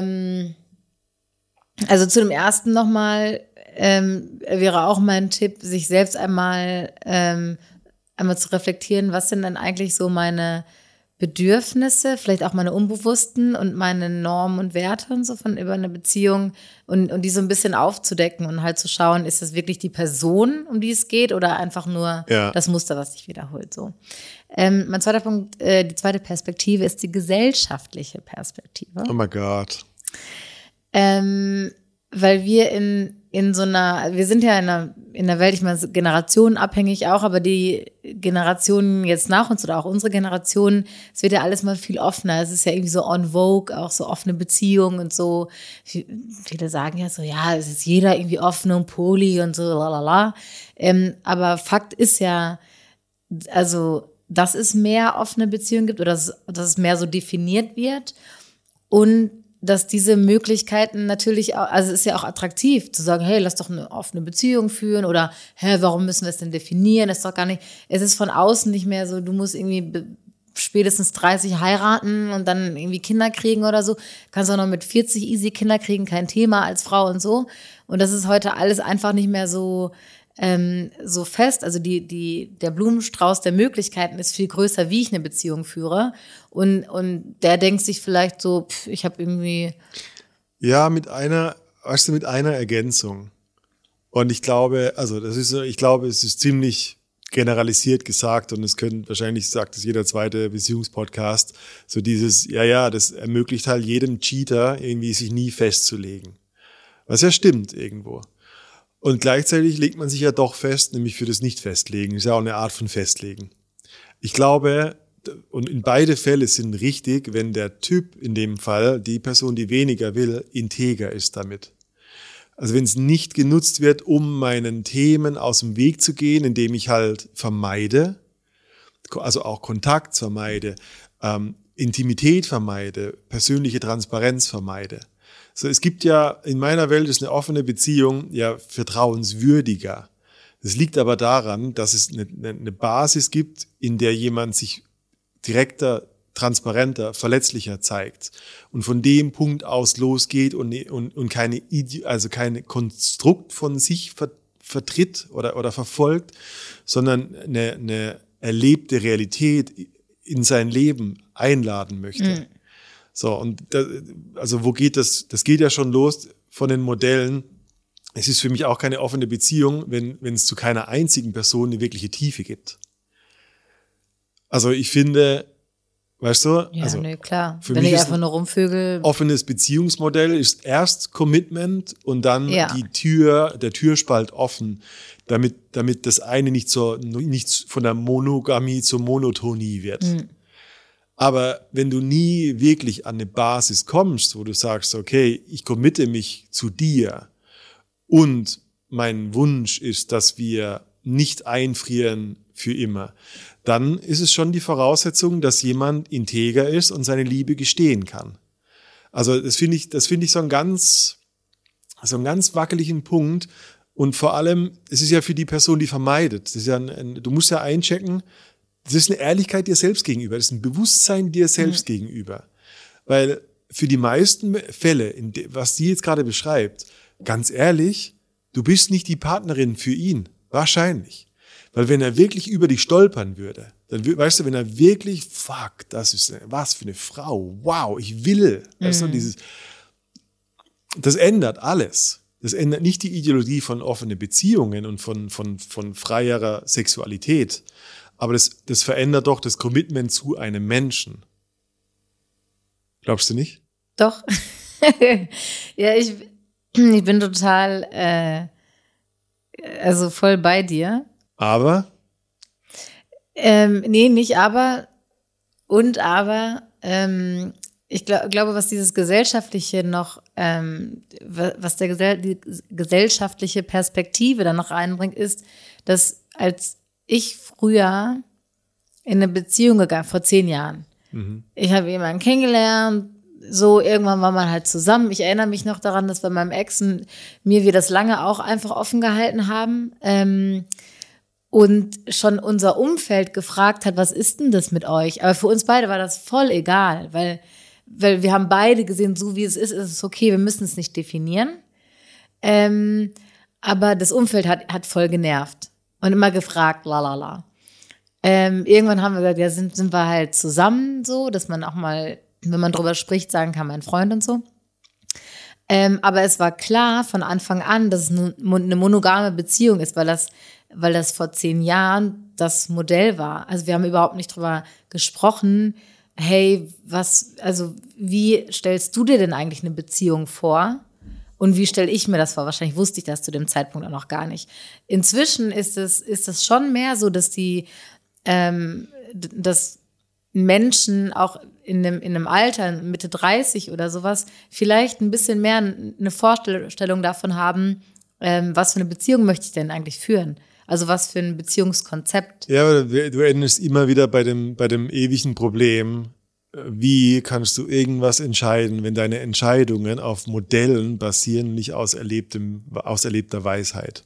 also zu dem ersten nochmal, wäre auch mein Tipp, sich selbst einmal zu reflektieren, was sind denn eigentlich so meine Bedürfnisse, vielleicht auch meine unbewussten und meine Normen und Werte und so über eine Beziehung und die so ein bisschen aufzudecken und halt zu schauen, ist das wirklich die Person, um die es geht oder einfach nur das Muster, was sich wiederholt, so. Mein zweiter Punkt, die zweite Perspektive ist die gesellschaftliche Perspektive. Oh mein Gott. Weil wir wir sind ja in der Welt, ich meine, generationenabhängig auch, aber die Generationen jetzt nach uns oder auch unsere Generation, es wird ja alles mal viel offener. Es ist ja irgendwie so en vogue, auch so offene Beziehungen und so. Viele sagen ja so, ja, es ist jeder irgendwie offen und poly und so, lalala. Aber Fakt ist ja, also, dass es mehr offene Beziehungen gibt oder dass es mehr so definiert wird und dass diese Möglichkeiten natürlich auch, also es ist ja auch attraktiv zu sagen, hey, lass doch eine offene Beziehung führen oder, warum müssen wir es denn definieren? Das ist doch gar nicht, es ist von außen nicht mehr so, du musst irgendwie spätestens 30 heiraten und dann irgendwie Kinder kriegen oder so. Kannst auch noch mit 40 easy Kinder kriegen, kein Thema als Frau und so. Und das ist heute alles einfach nicht mehr so fest, also der Blumenstrauß der Möglichkeiten ist viel größer, wie ich eine Beziehung führe und der denkt sich vielleicht so, ich habe irgendwie mit einer Ergänzung und ich glaube, es ist ziemlich generalisiert gesagt und wahrscheinlich sagt es jeder zweite Beziehungspodcast, so dieses, das ermöglicht halt jedem Cheater irgendwie sich nie festzulegen, was ja stimmt irgendwo. Und gleichzeitig legt man sich ja doch fest, nämlich für das Nicht-Festlegen. Ist ja auch eine Art von Festlegen. Ich glaube, und in beide Fälle sind richtig, wenn der Typ in dem Fall, die Person, die weniger will, integer ist damit. Also wenn es nicht genutzt wird, um meinen Themen aus dem Weg zu gehen, indem ich halt vermeide, also auch Kontakt vermeide, Intimität vermeide, persönliche Transparenz vermeide. So, es gibt ja, in meiner Welt ist eine offene Beziehung ja vertrauenswürdiger. Das liegt aber daran, dass es eine Basis gibt, in der jemand sich direkter, transparenter, verletzlicher zeigt und von dem Punkt aus losgeht und keine Konstrukt von sich vertritt oder verfolgt, sondern eine erlebte Realität in sein Leben einladen möchte. So, und wo geht das? Das geht ja schon los von den Modellen. Es ist für mich auch keine offene Beziehung, wenn es zu keiner einzigen Person eine wirkliche Tiefe gibt. Also ich finde, weißt du? Ja, also klar. Wenn ich einfach nur rumvögel. Offenes Beziehungsmodell ist erst Commitment und dann der Türspalt offen, damit das eine nicht von der Monogamie zur Monotonie wird. Aber wenn du nie wirklich an eine Basis kommst, wo du sagst, okay, ich committe mich zu dir und mein Wunsch ist, dass wir nicht einfrieren für immer, dann ist es schon die Voraussetzung, dass jemand integer ist und seine Liebe gestehen kann. Also das finde ich so einen ganz wackeligen Punkt. Und vor allem, es ist ja für die Person, die vermeidet. Das ist ja du musst ja einchecken, das ist eine Ehrlichkeit dir selbst gegenüber, das ist ein Bewusstsein dir selbst gegenüber. Weil für die meisten Fälle, was sie jetzt gerade beschreibt, ganz ehrlich, du bist nicht die Partnerin für ihn. Wahrscheinlich. Weil wenn er wirklich über dich stolpern würde, dann weißt du, wenn er wirklich, fuck, das ist was für eine Frau, wow, ich will, weißt du, das ändert alles. Das ändert nicht die Ideologie von offenen Beziehungen und von freierer Sexualität, aber das verändert doch das Commitment zu einem Menschen. Glaubst du nicht? Doch. Ja, ich bin total, also voll bei dir. Aber? Nee, nicht aber. Und aber, ich glaube, was dieses Gesellschaftliche noch, was die gesellschaftliche Perspektive dann noch reinbringt, ist, dass als ich früher in eine Beziehung gegangen, vor 10 Jahren, ich habe jemanden kennengelernt, so irgendwann war man halt zusammen. Ich erinnere mich noch daran, dass bei meinem Ex und mir wir das lange auch einfach offen gehalten haben. Und schon unser Umfeld gefragt hat, was ist denn das mit euch? Aber für uns beide war das voll egal, weil wir haben beide gesehen, so wie es ist es okay, wir müssen es nicht definieren. Aber das Umfeld hat voll genervt und immer gefragt, lalala. Irgendwann haben wir gesagt, ja, sind wir halt zusammen so, dass man auch mal, wenn man drüber spricht, sagen kann, mein Freund und so. Aber es war klar von Anfang an, dass es eine monogame Beziehung ist, weil das vor 10 Jahren das Modell war. Also wir haben überhaupt nicht drüber gesprochen, hey, wie stellst du dir denn eigentlich eine Beziehung vor? Und wie stelle ich mir das vor? Wahrscheinlich wusste ich das zu dem Zeitpunkt auch noch gar nicht. Inzwischen ist es schon mehr so, dass dass Menschen auch in einem Alter, Mitte 30 oder sowas, vielleicht ein bisschen mehr eine Vorstellung davon haben, was für eine Beziehung möchte ich denn eigentlich führen? Also was für ein Beziehungskonzept. Ja, aber du endest immer wieder bei dem ewigen Problem, wie kannst du irgendwas entscheiden, wenn deine Entscheidungen auf Modellen basieren, nicht aus erlebter Weisheit.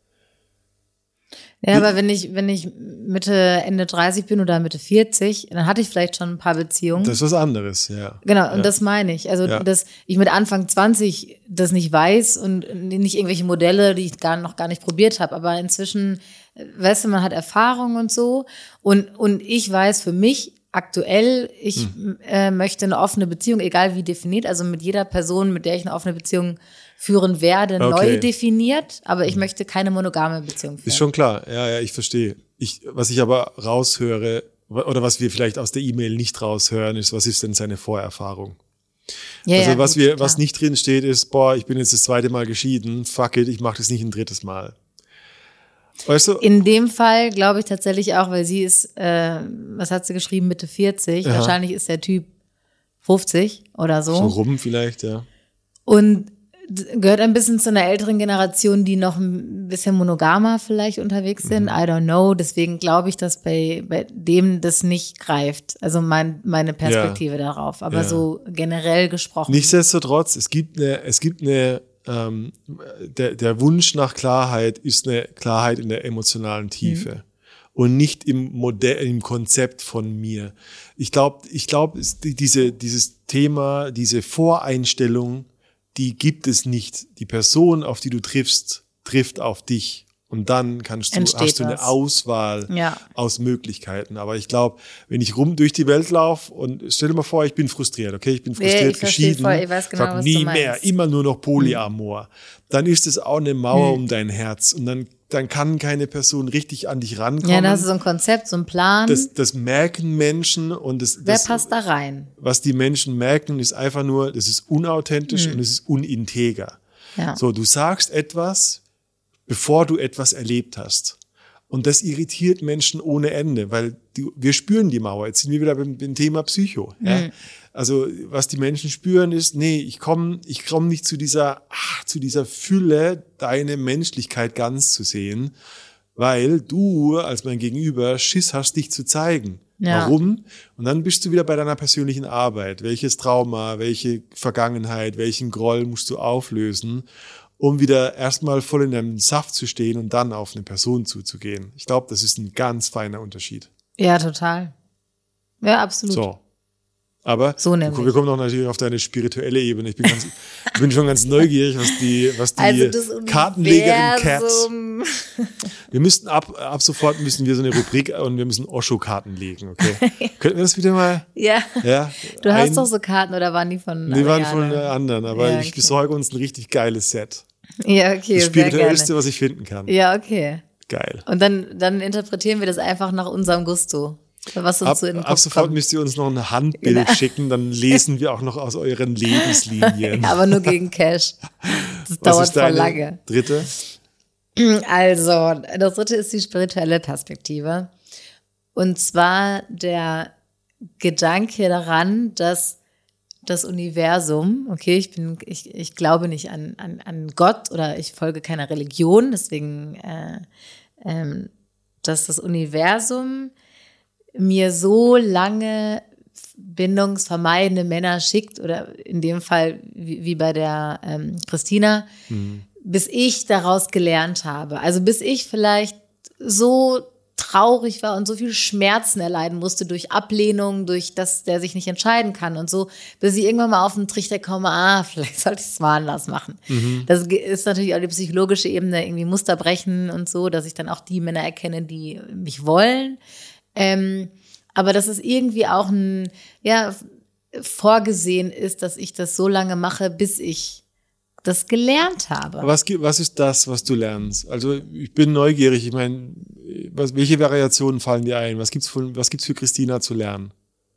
Ja, aber wenn ich Ende 30 bin oder Mitte 40, dann hatte ich vielleicht schon ein paar Beziehungen. Das ist was anderes, ja. Genau, und das meine ich. Also, dass ich mit Anfang 20 das nicht weiß und nicht irgendwelche Modelle, die ich noch gar nicht probiert habe. Aber inzwischen, weißt du, man hat Erfahrung und so. Und ich weiß für mich aktuell, ich möchte eine offene Beziehung, egal wie definiert, also mit jeder Person, mit der ich eine offene Beziehung führen werde, neu definiert, aber ich möchte keine monogame Beziehung führen. Ist schon klar, ja, ich verstehe. Was ich aber raushöre, oder was wir vielleicht aus der E-Mail nicht raushören, ist, was ist denn seine Vorerfahrung? Ja, also was nicht drin steht, ist, ich bin jetzt das 2. Mal geschieden, fuck it, ich mache das nicht ein 3. Mal. Weißt du? In dem Fall glaube ich tatsächlich auch, weil sie ist, was hat sie geschrieben, Mitte 40, wahrscheinlich ist der Typ 50 oder so. So rum vielleicht, ja. Und gehört ein bisschen zu einer älteren Generation, die noch ein bisschen monogamer vielleicht unterwegs sind. I don't know. Deswegen glaube ich, dass bei dem das nicht greift. Also meine Perspektive darauf. Aber so generell gesprochen. Nichtsdestotrotz, es gibt eine der Wunsch nach Klarheit ist eine Klarheit in der emotionalen Tiefe und nicht im Konzept von mir. Ich glaube, dieses Thema, diese Voreinstellung, die gibt es nicht. Die Person, auf die du triffst, trifft auf dich. Und dann hast du eine Auswahl aus Möglichkeiten. Aber ich glaube, wenn ich durch die Welt laufe und stell dir mal vor, ich bin frustriert, okay? Ich bin frustriert, geschieden, ich weiß genau, was nie mehr, immer nur noch Polyamor. Dann ist es auch eine Mauer um dein Herz. Und dann kann keine Person richtig an dich rankommen. Ja, das ist so ein Konzept, so ein Plan. Das merken Menschen und wer passt da rein? Was die Menschen merken, ist einfach nur, das ist unauthentisch und es ist uninteger. Ja. So, du sagst etwas, bevor du etwas erlebt hast. Und das irritiert Menschen ohne Ende, weil wir spüren die Mauer. Jetzt sind wir wieder beim Thema Psycho. Ja? Also was die Menschen spüren ist, nee, ich komm nicht zu dieser Fülle, deine Menschlichkeit ganz zu sehen, weil du als mein Gegenüber Schiss hast, dich zu zeigen. Ja. Warum? Und dann bist du wieder bei deiner persönlichen Arbeit. Welches Trauma, welche Vergangenheit, welchen Groll musst du auflösen, um wieder erstmal voll in einem Saft zu stehen und dann auf eine Person zuzugehen. Ich glaube, das ist ein ganz feiner Unterschied. Ja, total. Ja, absolut. So. Aber so wir kommen noch natürlich auf deine spirituelle Ebene. Ich bin schon ganz neugierig, was die also Kartenlegerin Cat. Wir müssten ab sofort müssen wir so eine Rubrik und wir müssen Osho-Karten legen, okay? Könnten wir das wieder mal? Ja. Du hast doch so Karten oder waren die von Die waren von anderen, aber ich besorge uns ein richtig geiles Set. Ja, okay. Das Spirituellste, was ich finden kann. Ja, okay. Geil. Und dann interpretieren wir das einfach nach unserem Gusto. Was uns so in den Kopf ab sofort kommt. Müsst ihr uns noch ein Handbild schicken, dann lesen wir auch noch aus euren Lebenslinien. Aber nur gegen Cash. Das dauert voll lange. Dritte? Also, das dritte ist die spirituelle Perspektive. Und zwar der Gedanke daran, dass das Universum, okay, ich glaube nicht an Gott oder ich folge keiner Religion, deswegen, dass das Universum mir so lange bindungsvermeidende Männer schickt oder in dem Fall wie bei der Christina, bis ich daraus gelernt habe. Also bis ich vielleicht so traurig war und so viel Schmerzen erleiden musste durch Ablehnung, durch das, der sich nicht entscheiden kann und so, bis ich irgendwann mal auf den Trichter komme, vielleicht sollte ich es mal anders machen. Das ist natürlich auch die psychologische Ebene, irgendwie Muster brechen und so, dass ich dann auch die Männer erkenne, die mich wollen. Aber dass es irgendwie auch vorgesehen ist, dass ich das so lange mache, bis ich das gelernt habe. Was ist das, was du lernst? Also ich bin neugierig. Ich meine, welche Variationen fallen dir ein? Was gibt's für Christina zu lernen?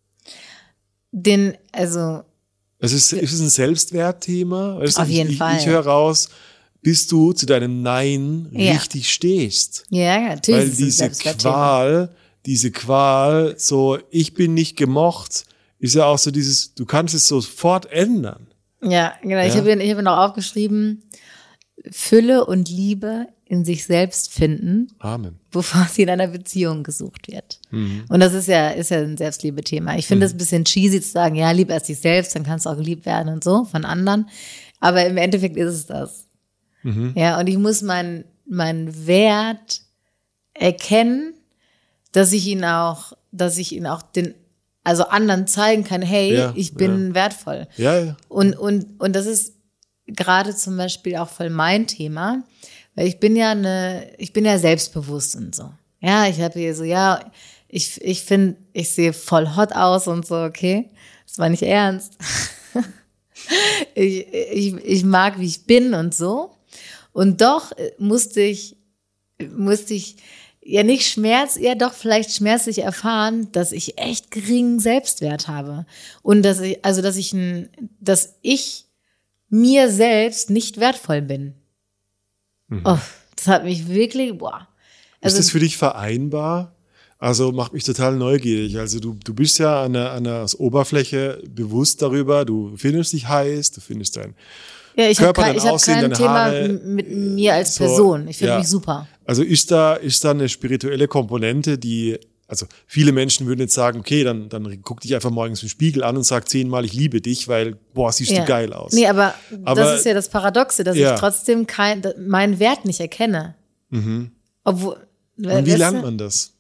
Ist es ein Selbstwertthema? Auf jeden Fall. Ich höre raus, bis du zu deinem Nein richtig stehst. Ja, natürlich. Weil diese Qual, so ich bin nicht gemocht, ist ja auch so dieses, du kannst es sofort ändern. Ja, genau. Ja. Ich habe noch aufgeschrieben, Fülle und Liebe in sich selbst finden. Amen. Bevor sie in einer Beziehung gesucht wird. Und das ist ja ein Selbstliebe-Thema. Ich finde es ein bisschen cheesy zu sagen, ja, lieb erst dich selbst, dann kannst du auch geliebt werden und so von anderen. Aber im Endeffekt ist es das. Ja, und ich muss meinen Wert erkennen, dass ich ihn auch den anderen zeigen kann, hey, ich bin wertvoll. Ja. Und das ist gerade zum Beispiel auch voll mein Thema, weil ich bin ja selbstbewusst und so. Ja, ich habe hier so, ich finde, ich sehe voll hot aus und so, okay, das war nicht ernst. Ich mag, wie ich bin und so. Und doch musste ich ja nicht doch vielleicht schmerzlich erfahren, dass ich echt geringen Selbstwert habe. Und dass ich mir selbst nicht wertvoll bin. Oh, das hat mich wirklich, Ist das für dich vereinbar? Also macht mich total neugierig. Also du bist ja an der Oberfläche bewusst darüber, du findest dich heiß, du findest dein Körper, dein Aussehen, deine Haare. Ich habe kein Thema mit mir als Person. Ich finde mich super. Also ist da eine spirituelle Komponente, die also viele Menschen würden jetzt sagen, okay, dann guck dich einfach morgens im Spiegel an und sag 10-mal, ich liebe dich, weil, siehst du geil aus. Nee, aber das ist ja das Paradoxe, dass ich trotzdem meinen Wert nicht erkenne. Mhm. Obwohl, und wie lernt man das?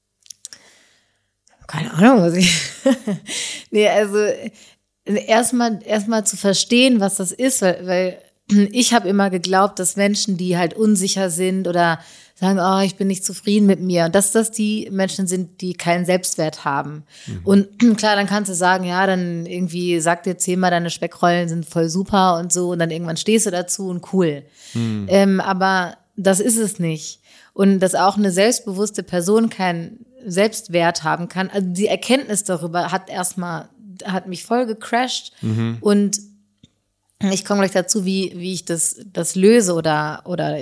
Keine Ahnung, nee, also erstmal zu verstehen, was das ist, weil ich habe immer geglaubt, dass Menschen, die halt unsicher sind oder sagen, ich bin nicht zufrieden mit mir, dass das die Menschen sind, die keinen Selbstwert haben. Mhm. Und klar, dann kannst du sagen, ja, dann irgendwie sag dir 10-mal, deine Speckrollen sind voll super und so und dann irgendwann stehst du dazu und cool. Mhm. Aber das ist es nicht. Und dass auch eine selbstbewusste Person keinen Selbstwert haben kann. Also die Erkenntnis darüber hat mich voll gecrashed. Mhm. Und ich komme gleich dazu, wie ich das löse oder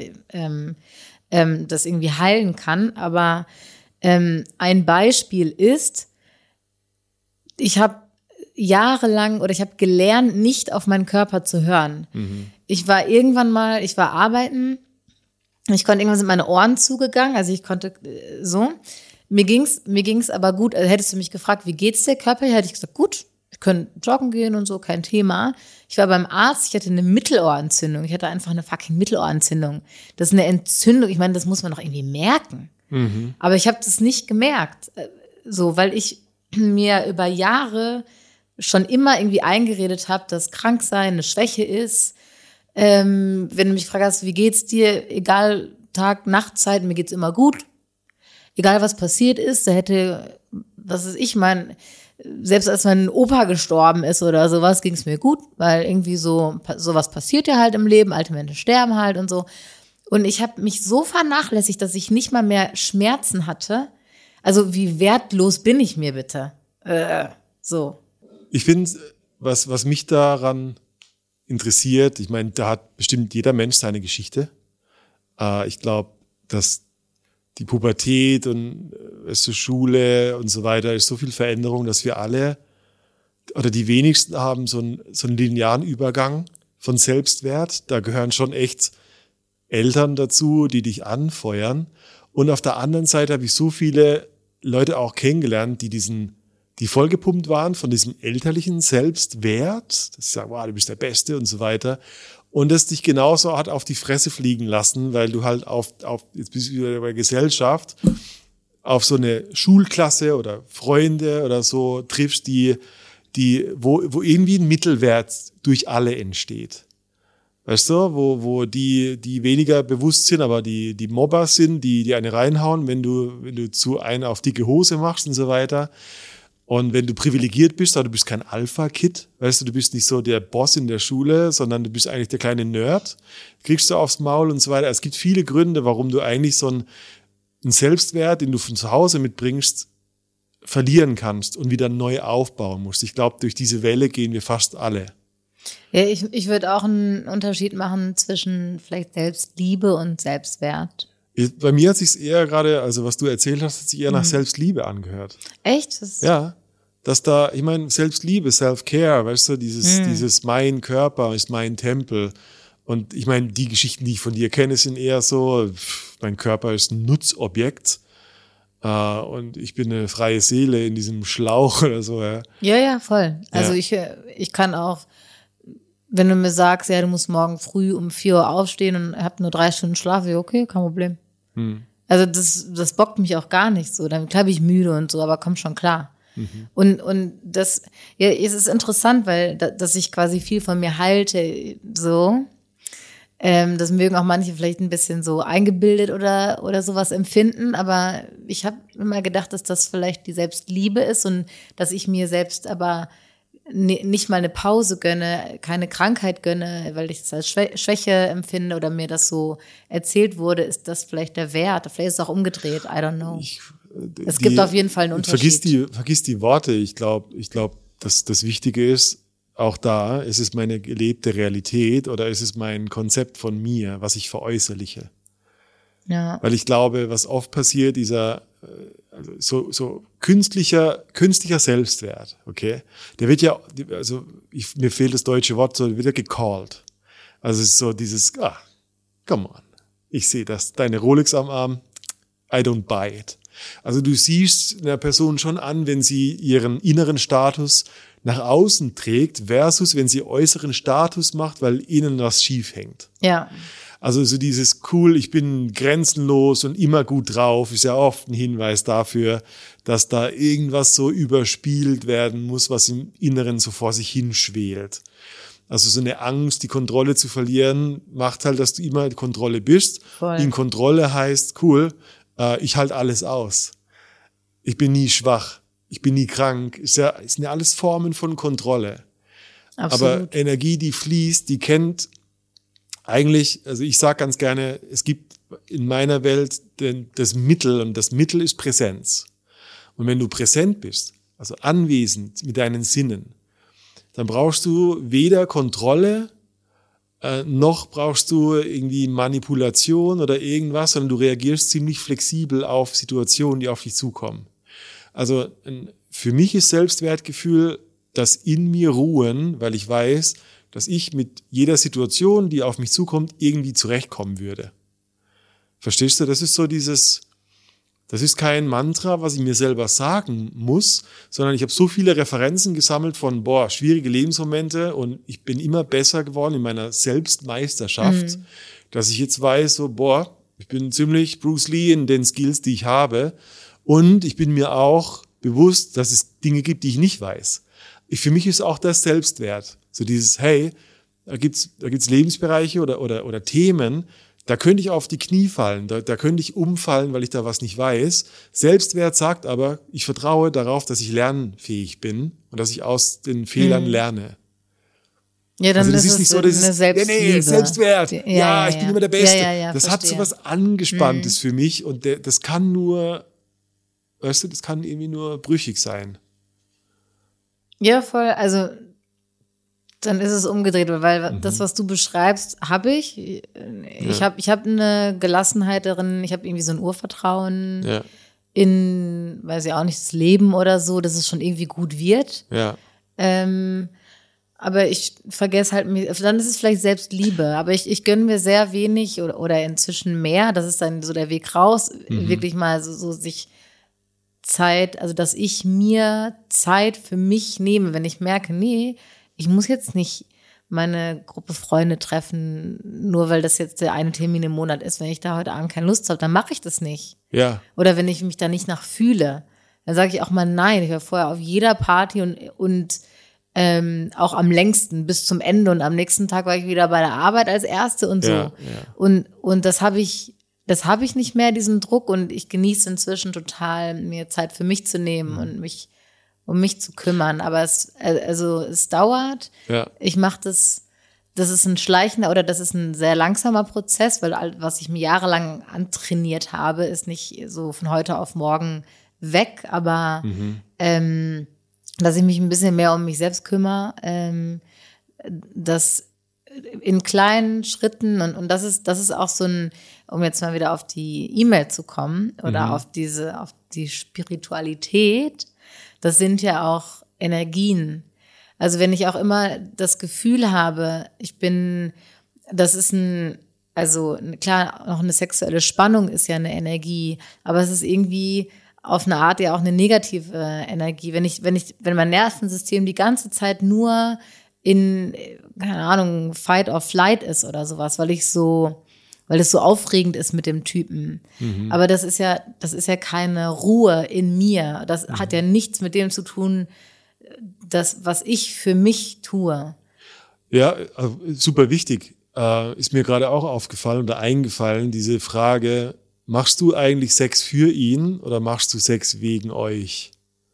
das irgendwie heilen kann. Aber ein Beispiel ist, ich habe jahrelang oder ich habe gelernt, nicht auf meinen Körper zu hören. Mhm. Ich war arbeiten, ich konnte irgendwann sind meine Ohren zugegangen, also ich konnte so. Mir ging's aber gut. Also hättest du mich gefragt, wie geht's dir körperlich, hätte ich gesagt, gut, wir können joggen gehen und so, kein Thema. Ich war beim Arzt, ich hatte eine Mittelohrentzündung. Ich hatte einfach eine fucking Mittelohrentzündung. Das ist eine Entzündung, ich meine, das muss man doch irgendwie merken. Mhm. Aber ich habe das nicht gemerkt, so, weil ich mir über Jahre schon immer irgendwie eingeredet habe, dass Kranksein eine Schwäche ist. Wenn du mich fragst, wie geht's dir, egal Tag, Nachtzeit, mir geht's immer gut. Egal was passiert ist, selbst als mein Opa gestorben ist oder sowas, ging es mir gut, weil irgendwie sowas passiert ja halt im Leben, alte Menschen sterben halt und so. Und ich habe mich so vernachlässigt, dass ich nicht mal mehr Schmerzen hatte. Also wie wertlos bin ich mir bitte? So. Ich finde, was mich daran interessiert, ich meine, da hat bestimmt jeder Mensch seine Geschichte. Ich glaube, dass die Pubertät und Schule und so weiter ist so viel Veränderung, dass wir alle oder die wenigsten haben so einen linearen Übergang von Selbstwert. Da gehören schon echt Eltern dazu, die dich anfeuern. Und auf der anderen Seite habe ich so viele Leute auch kennengelernt, die vollgepumpt waren von diesem elterlichen Selbstwert, dass sie sagen, wow, du bist der Beste und so weiter. Und das dich genauso hat auf die Fresse fliegen lassen, weil du halt jetzt bist du wieder bei Gesellschaft, auf so eine Schulklasse oder Freunde oder so triffst, wo irgendwie ein Mittelwert durch alle entsteht. Weißt du, wo die weniger bewusst sind, aber die Mobber sind, die eine reinhauen, wenn du zu einer auf dicke Hose machst und so weiter. Und wenn du privilegiert bist, aber du bist kein Alpha-Kid, weißt du bist nicht so der Boss in der Schule, sondern du bist eigentlich der kleine Nerd, kriegst du aufs Maul und so weiter. Es gibt viele Gründe, warum du eigentlich so einen Selbstwert, den du von zu Hause mitbringst, verlieren kannst und wieder neu aufbauen musst. Ich glaube, durch diese Welle gehen wir fast alle. Ja, ich würde auch einen Unterschied machen zwischen vielleicht Selbstliebe und Selbstwert. Bei mir hat sich's eher gerade, also was du erzählt hast, hat sich eher nach Selbstliebe angehört. Echt? Ja, ich meine, Selbstliebe, Self-Care, weißt du, dieses mein Körper ist mein Tempel. Und ich meine, die Geschichten, die ich von dir kenne, sind eher so, mein Körper ist ein Nutzobjekt und ich bin eine freie Seele in diesem Schlauch oder so. Ja, voll. Also ich kann auch, wenn du mir sagst, ja, du musst morgen früh um 4 Uhr aufstehen und hab nur 3 Stunden Schlaf, okay, kein Problem. Also das bockt mich auch gar nicht so. Dann klar bin ich müde und so, aber komm schon klar. Mhm. Und das, ja, es ist interessant, weil dass ich quasi viel von mir halte, so. Das mögen auch manche vielleicht ein bisschen so eingebildet oder sowas empfinden, aber ich habe immer gedacht, dass das vielleicht die Selbstliebe ist und dass ich mir selbst aber nicht mal eine Pause gönne, keine Krankheit gönne, weil ich das als Schwäche empfinde oder mir das so erzählt wurde, ist das vielleicht der Wert. Vielleicht ist es auch umgedreht, I don't know. Es gibt auf jeden Fall einen Unterschied. Vergiss die Worte. Ich glaube, dass das Wichtige ist, auch da, ist es meine gelebte Realität oder ist es mein Konzept von mir, was ich veräußerliche? Ja. Weil ich glaube, was oft passiert, dieser so künstlicher Selbstwert, okay? Der wird ja, mir fehlt das deutsche Wort, so wird ja gecallt. Also es ist so dieses, come on, ich sehe das, deine Rolex am Arm, I don't buy it. Also du siehst einer Person schon an, wenn sie ihren inneren Status nach außen trägt, versus wenn sie äußeren Status macht, weil innen was schief hängt. Ja. Also so dieses cool, ich bin grenzenlos und immer gut drauf, ist ja oft ein Hinweis dafür, dass da irgendwas so überspielt werden muss, was im Inneren so vor sich hinschwelt. Also so eine Angst, die Kontrolle zu verlieren, macht halt, dass du immer in Kontrolle bist. Voll. In Kontrolle heißt, cool, ich halte alles aus. Ich bin nie schwach, ich bin nie krank. Es sind ja alles Formen von Kontrolle. Absolut. Aber Energie, die fließt, die kennt eigentlich, also ich sage ganz gerne, es gibt in meiner Welt das Mittel und das Mittel ist Präsenz. Und wenn du präsent bist, also anwesend mit deinen Sinnen, dann brauchst du weder Kontrolle, noch brauchst du irgendwie Manipulation oder irgendwas, sondern du reagierst ziemlich flexibel auf Situationen, die auf dich zukommen. Also für mich ist Selbstwertgefühl das in mir ruhen, weil ich weiß, dass ich mit jeder Situation, die auf mich zukommt, irgendwie zurechtkommen würde. Verstehst du? Das ist so das ist kein Mantra, was ich mir selber sagen muss, sondern ich habe so viele Referenzen gesammelt von, schwierige Lebensmomente und ich bin immer besser geworden in meiner Selbstmeisterschaft, dass ich jetzt weiß, ich bin ziemlich Bruce Lee in den Skills, die ich habe und ich bin mir auch bewusst, dass es Dinge gibt, die ich nicht weiß. Für mich ist auch das Selbstwert. So dieses, hey, da gibt's Lebensbereiche oder Themen, da könnte ich auf die Knie fallen, da könnte ich umfallen, weil ich da was nicht weiß. Selbstwert sagt aber, ich vertraue darauf, dass ich lernfähig bin und dass ich aus den Fehlern lerne. Ja, dann also das ist nicht so, das eine Selbstliebe. Selbstwert. Ich bin immer der Beste. Das verstehe. hat so was Angespanntes für mich und das kann nur, weißt du, das kann irgendwie nur brüchig sein. Ja, voll. Also dann ist es umgedreht, weil das, was du beschreibst, habe ich. Ich hab eine Gelassenheit darin, ich habe irgendwie so ein Urvertrauen in, weiß ich auch nicht, das Leben oder so, dass es schon irgendwie gut wird. Ja. Aber ich vergesse halt, dann ist es vielleicht Selbstliebe, aber ich gönne mir sehr wenig oder inzwischen mehr, das ist dann so der Weg raus, wirklich mal so sich Zeit, also dass ich mir Zeit für mich nehme, wenn ich merke, nee, ich muss jetzt nicht meine Gruppe Freunde treffen, nur weil das jetzt der eine Termin im Monat ist. Wenn ich da heute Abend keine Lust habe, dann mache ich das nicht. Ja. Oder wenn ich mich da nicht nach fühle, dann sage ich auch mal nein. Ich war vorher auf jeder Party und auch am längsten bis zum Ende und am nächsten Tag war ich wieder bei der Arbeit als Erste und so. Ja. Und das habe ich nicht mehr, diesen Druck, und ich genieße inzwischen total, mir Zeit für mich zu nehmen und mich um mich zu kümmern. Aber es dauert. Ja. Ich mache das ist ein schleichender oder das ist ein sehr langsamer Prozess, weil was ich mir jahrelang antrainiert habe, ist nicht so von heute auf morgen weg, aber dass ich mich ein bisschen mehr um mich selbst kümmere, das in kleinen Schritten und das ist auch so ein, um jetzt mal wieder auf die E-Mail zu kommen oder auf die Spiritualität, das sind ja auch Energien. Also wenn ich auch immer das Gefühl habe, klar, noch eine sexuelle Spannung ist ja eine Energie, aber es ist irgendwie auf eine Art ja auch eine negative Energie. Wenn mein Nervensystem die ganze Zeit nur in, keine Ahnung, Fight or Flight ist oder sowas, weil es so aufregend ist mit dem Typen. Aber das ist ja keine Ruhe in mir. Das hat ja nichts mit dem zu tun, was ich für mich tue. Ja, super wichtig. Ist mir gerade auch aufgefallen oder eingefallen, diese Frage, machst du eigentlich Sex für ihn oder machst du Sex wegen euch?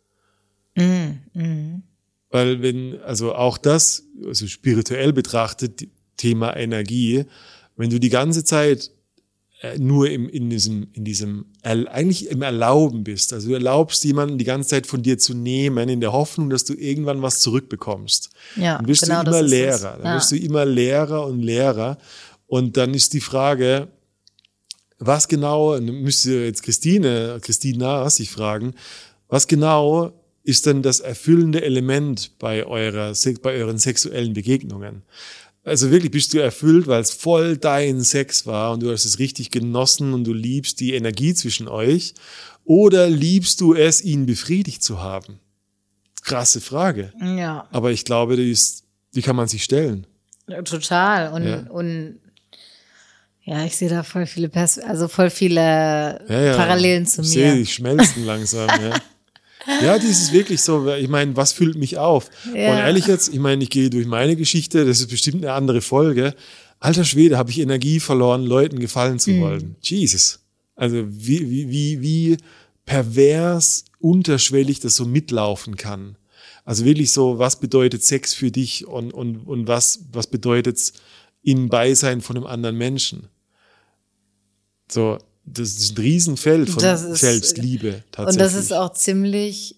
Weil auch das, also spirituell betrachtet, Thema Energie, wenn du die ganze Zeit nur eigentlich im Erlauben bist, also du erlaubst jemanden die ganze Zeit von dir zu nehmen, in der Hoffnung, dass du irgendwann was zurückbekommst. Ja, dann wirst genau, du immer leerer. Dann wirst du immer leerer und leerer. Und dann ist die Frage, was genau, müsste jetzt Christina sich fragen, was genau ist denn das erfüllende Element bei euren sexuellen Begegnungen? Also wirklich bist du erfüllt, weil es voll dein Sex war und du hast es richtig genossen und du liebst die Energie zwischen euch? Oder liebst du es, ihn befriedigt zu haben? Krasse Frage. Ja. Aber ich glaube, die kann man sich stellen. Total. Und ja, ich sehe da voll viele Parallelen zu mir. Ich sehe, die schmelzen langsam, ja. Ja, das ist wirklich so, ich meine, was füllt mich auf? Ja. Und ehrlich jetzt, ich meine, ich gehe durch meine Geschichte, das ist bestimmt eine andere Folge. Alter Schwede, habe ich Energie verloren, Leuten gefallen zu wollen. Jesus. Also wie pervers, unterschwellig das so mitlaufen kann. Also wirklich so, was bedeutet Sex für dich und was bedeutet's im Beisein von einem anderen Menschen? So, das ist ein Riesenfeld von Selbstliebe tatsächlich. Und das ist auch ziemlich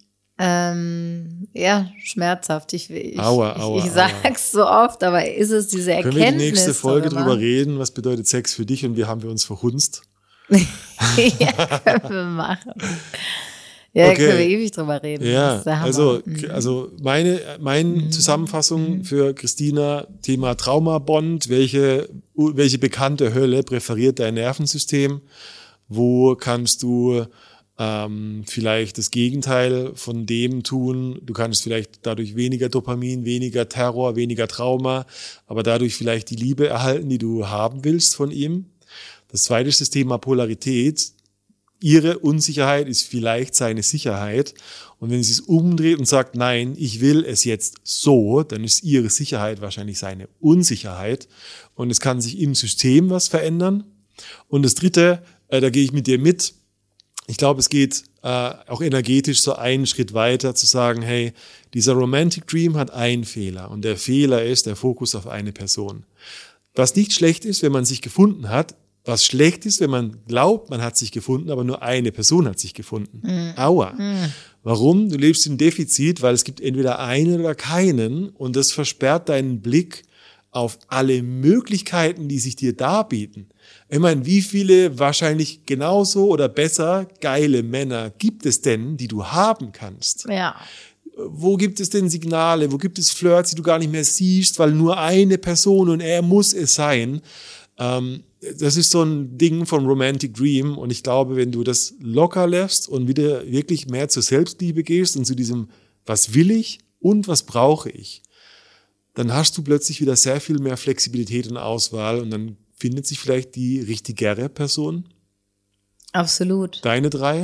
schmerzhaft. Ich sag's so oft, aber ist es diese Erkenntnis? Können wir die nächste Folge drüber reden, was bedeutet Sex für dich und wie haben wir uns verhunzt? Ja, können wir machen. Ja, okay. Können wir ewig drüber reden. Ja, also meine Zusammenfassung für Christina, Thema Traumabond, welche bekannte Hölle präferiert dein Nervensystem? Wo kannst du vielleicht das Gegenteil von dem tun? Du kannst vielleicht dadurch weniger Dopamin, weniger Terror, weniger Trauma, aber dadurch vielleicht die Liebe erhalten, die du haben willst von ihm. Das zweite ist das Thema Polarität. Ihre Unsicherheit ist vielleicht seine Sicherheit. Und wenn sie es umdreht und sagt, nein, ich will es jetzt so, dann ist ihre Sicherheit wahrscheinlich seine Unsicherheit. Und es kann sich im System was verändern. Und das dritte, da gehe ich mit dir mit. Ich glaube, es geht auch energetisch so einen Schritt weiter zu sagen, hey, dieser Romantic Dream hat einen Fehler. Und der Fehler ist der Fokus auf eine Person. Was nicht schlecht ist, wenn man sich gefunden hat. Was schlecht ist, wenn man glaubt, man hat sich gefunden, aber nur eine Person hat sich gefunden. Aua. Warum? Du lebst im Defizit, weil es gibt entweder einen oder keinen und das versperrt deinen Blick auf alle Möglichkeiten, die sich dir darbieten. Ich meine, wie viele wahrscheinlich genauso oder besser geile Männer gibt es denn, die du haben kannst? Ja. Wo gibt es denn Signale? Wo gibt es Flirts, die du gar nicht mehr siehst, weil nur eine Person und er muss es sein? Das ist so ein Ding von Romantic Dream und ich glaube, wenn du das locker lässt und wieder wirklich mehr zur Selbstliebe gehst und zu diesem, was will ich und was brauche ich, dann hast du plötzlich wieder sehr viel mehr Flexibilität und Auswahl und dann findet sich vielleicht die richtigere Person. Absolut. Deine 3?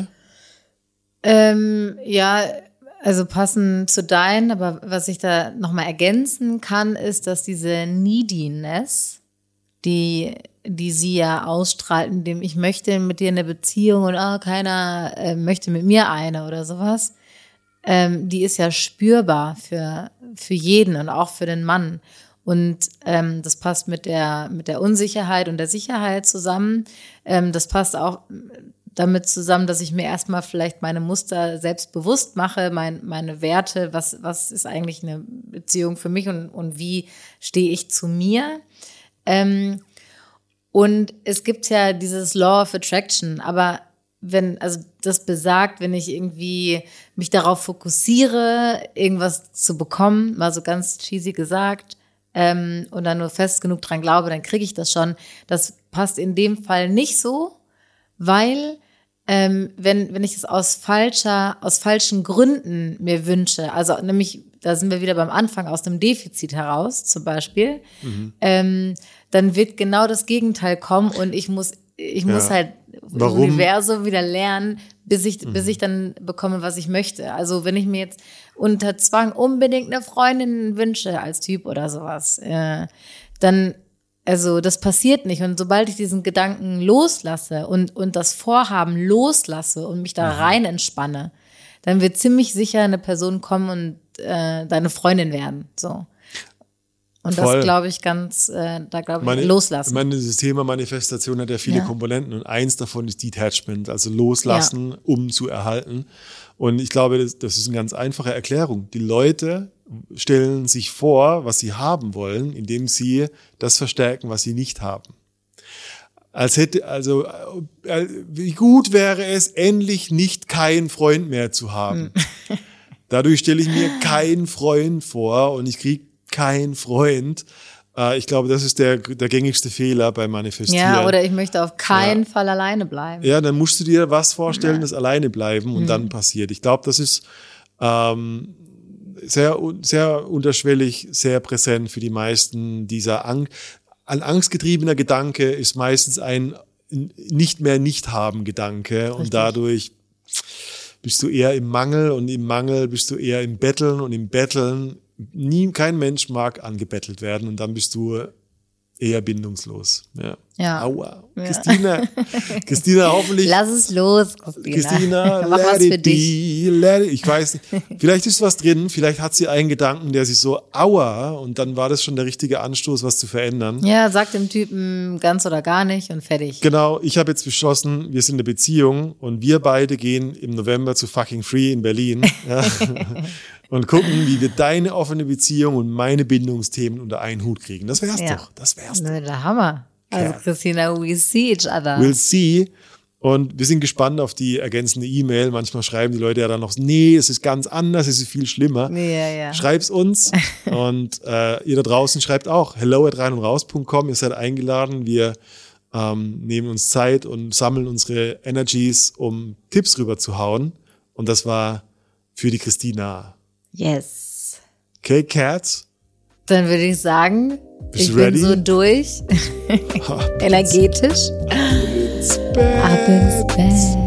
Ja, also passend zu deinen, aber was ich da nochmal ergänzen kann, ist, dass diese Neediness, die sie ja ausstrahlt, indem ich möchte mit dir eine Beziehung und keiner möchte mit mir eine oder sowas, die ist ja spürbar für jeden und auch für den Mann. Und das passt mit der Unsicherheit und der Sicherheit zusammen. Das passt auch damit zusammen, dass ich mir erstmal vielleicht meine Muster selbst bewusst mache, meine Werte, was ist eigentlich eine Beziehung für mich und wie stehe ich zu mir. Und es gibt ja dieses Law of Attraction, aber das besagt, wenn ich irgendwie mich darauf fokussiere, irgendwas zu bekommen, mal so ganz cheesy gesagt, und dann nur fest genug dran glaube, dann kriege ich das schon. Das passt in dem Fall nicht so, weil wenn ich es aus falschen Gründen mir wünsche, also nämlich, da sind wir wieder beim Anfang, aus dem Defizit heraus zum Beispiel, dann wird genau das Gegenteil kommen und ich muss halt im Universum wieder lernen, bis ich dann bekomme, was ich möchte. Also wenn ich mir jetzt unter Zwang unbedingt eine Freundin wünsche als Typ oder sowas, dann, also das passiert nicht. Und sobald ich diesen Gedanken loslasse und das Vorhaben loslasse und mich da rein entspanne, dann wird ziemlich sicher eine Person kommen und deine Freundin werden. So. Und voll. Das glaube ich loslassen. Ich meine, das Thema Manifestation hat ja viele Komponenten und eins davon ist Detachment, also loslassen, um zu erhalten. Und ich glaube, das ist eine ganz einfache Erklärung. Die Leute stellen sich vor, was sie haben wollen, indem sie das verstärken, was sie nicht haben. Wie gut wäre es, endlich nicht keinen Freund mehr zu haben. Dadurch stelle ich mir keinen Freund vor und ich kriege keinen Freund. Ich glaube, das ist der gängigste Fehler beim Manifestieren. Ja, oder ich möchte auf keinen Fall alleine bleiben. Ja, dann musst du dir was vorstellen, das alleine bleiben und dann passiert. Ich glaube, das ist sehr, sehr unterschwellig, sehr präsent für die meisten. Ein angstgetriebener Gedanke ist meistens ein nicht mehr Nicht-Haben-Gedanke und dadurch bist du eher im Mangel und im Mangel bist du eher im Betteln und im Betteln kein Mensch mag angebettelt werden und dann bist du eher bindungslos. Ja. Aua. Ja. Christina, hoffentlich. Lass es los, Christina, mach was für dich. Ich weiß nicht. Vielleicht ist was drin, vielleicht hat sie einen Gedanken, der sich so, aua, und dann war das schon der richtige Anstoß, was zu verändern. Ja, sag dem Typen ganz oder gar nicht und fertig. Genau, ich habe jetzt beschlossen, wir sind eine Beziehung und wir beide gehen im November zu Fucking Free in Berlin. Ja. Und gucken, wie wir deine offene Beziehung und meine Bindungsthemen unter einen Hut kriegen. Das wär's doch. Das wär's doch. Der Hammer. Also Christina, we see each other. We'll see. Und wir sind gespannt auf die ergänzende E-Mail. Manchmal schreiben die Leute ja dann noch, nee, es ist ganz anders, es ist viel schlimmer. Ja. Schreib's uns. Und ihr da draußen schreibt auch hello@reinundraus.com. Ihr seid eingeladen. Wir nehmen uns Zeit und sammeln unsere Energies, um Tipps rüber zu hauen. Und das war für die Christina. Yes. Okay, Kat. Dann würde ich sagen, Bist ich du ready? bin so durch. Energetisch. Ab ins Bett. Ab ins Bett.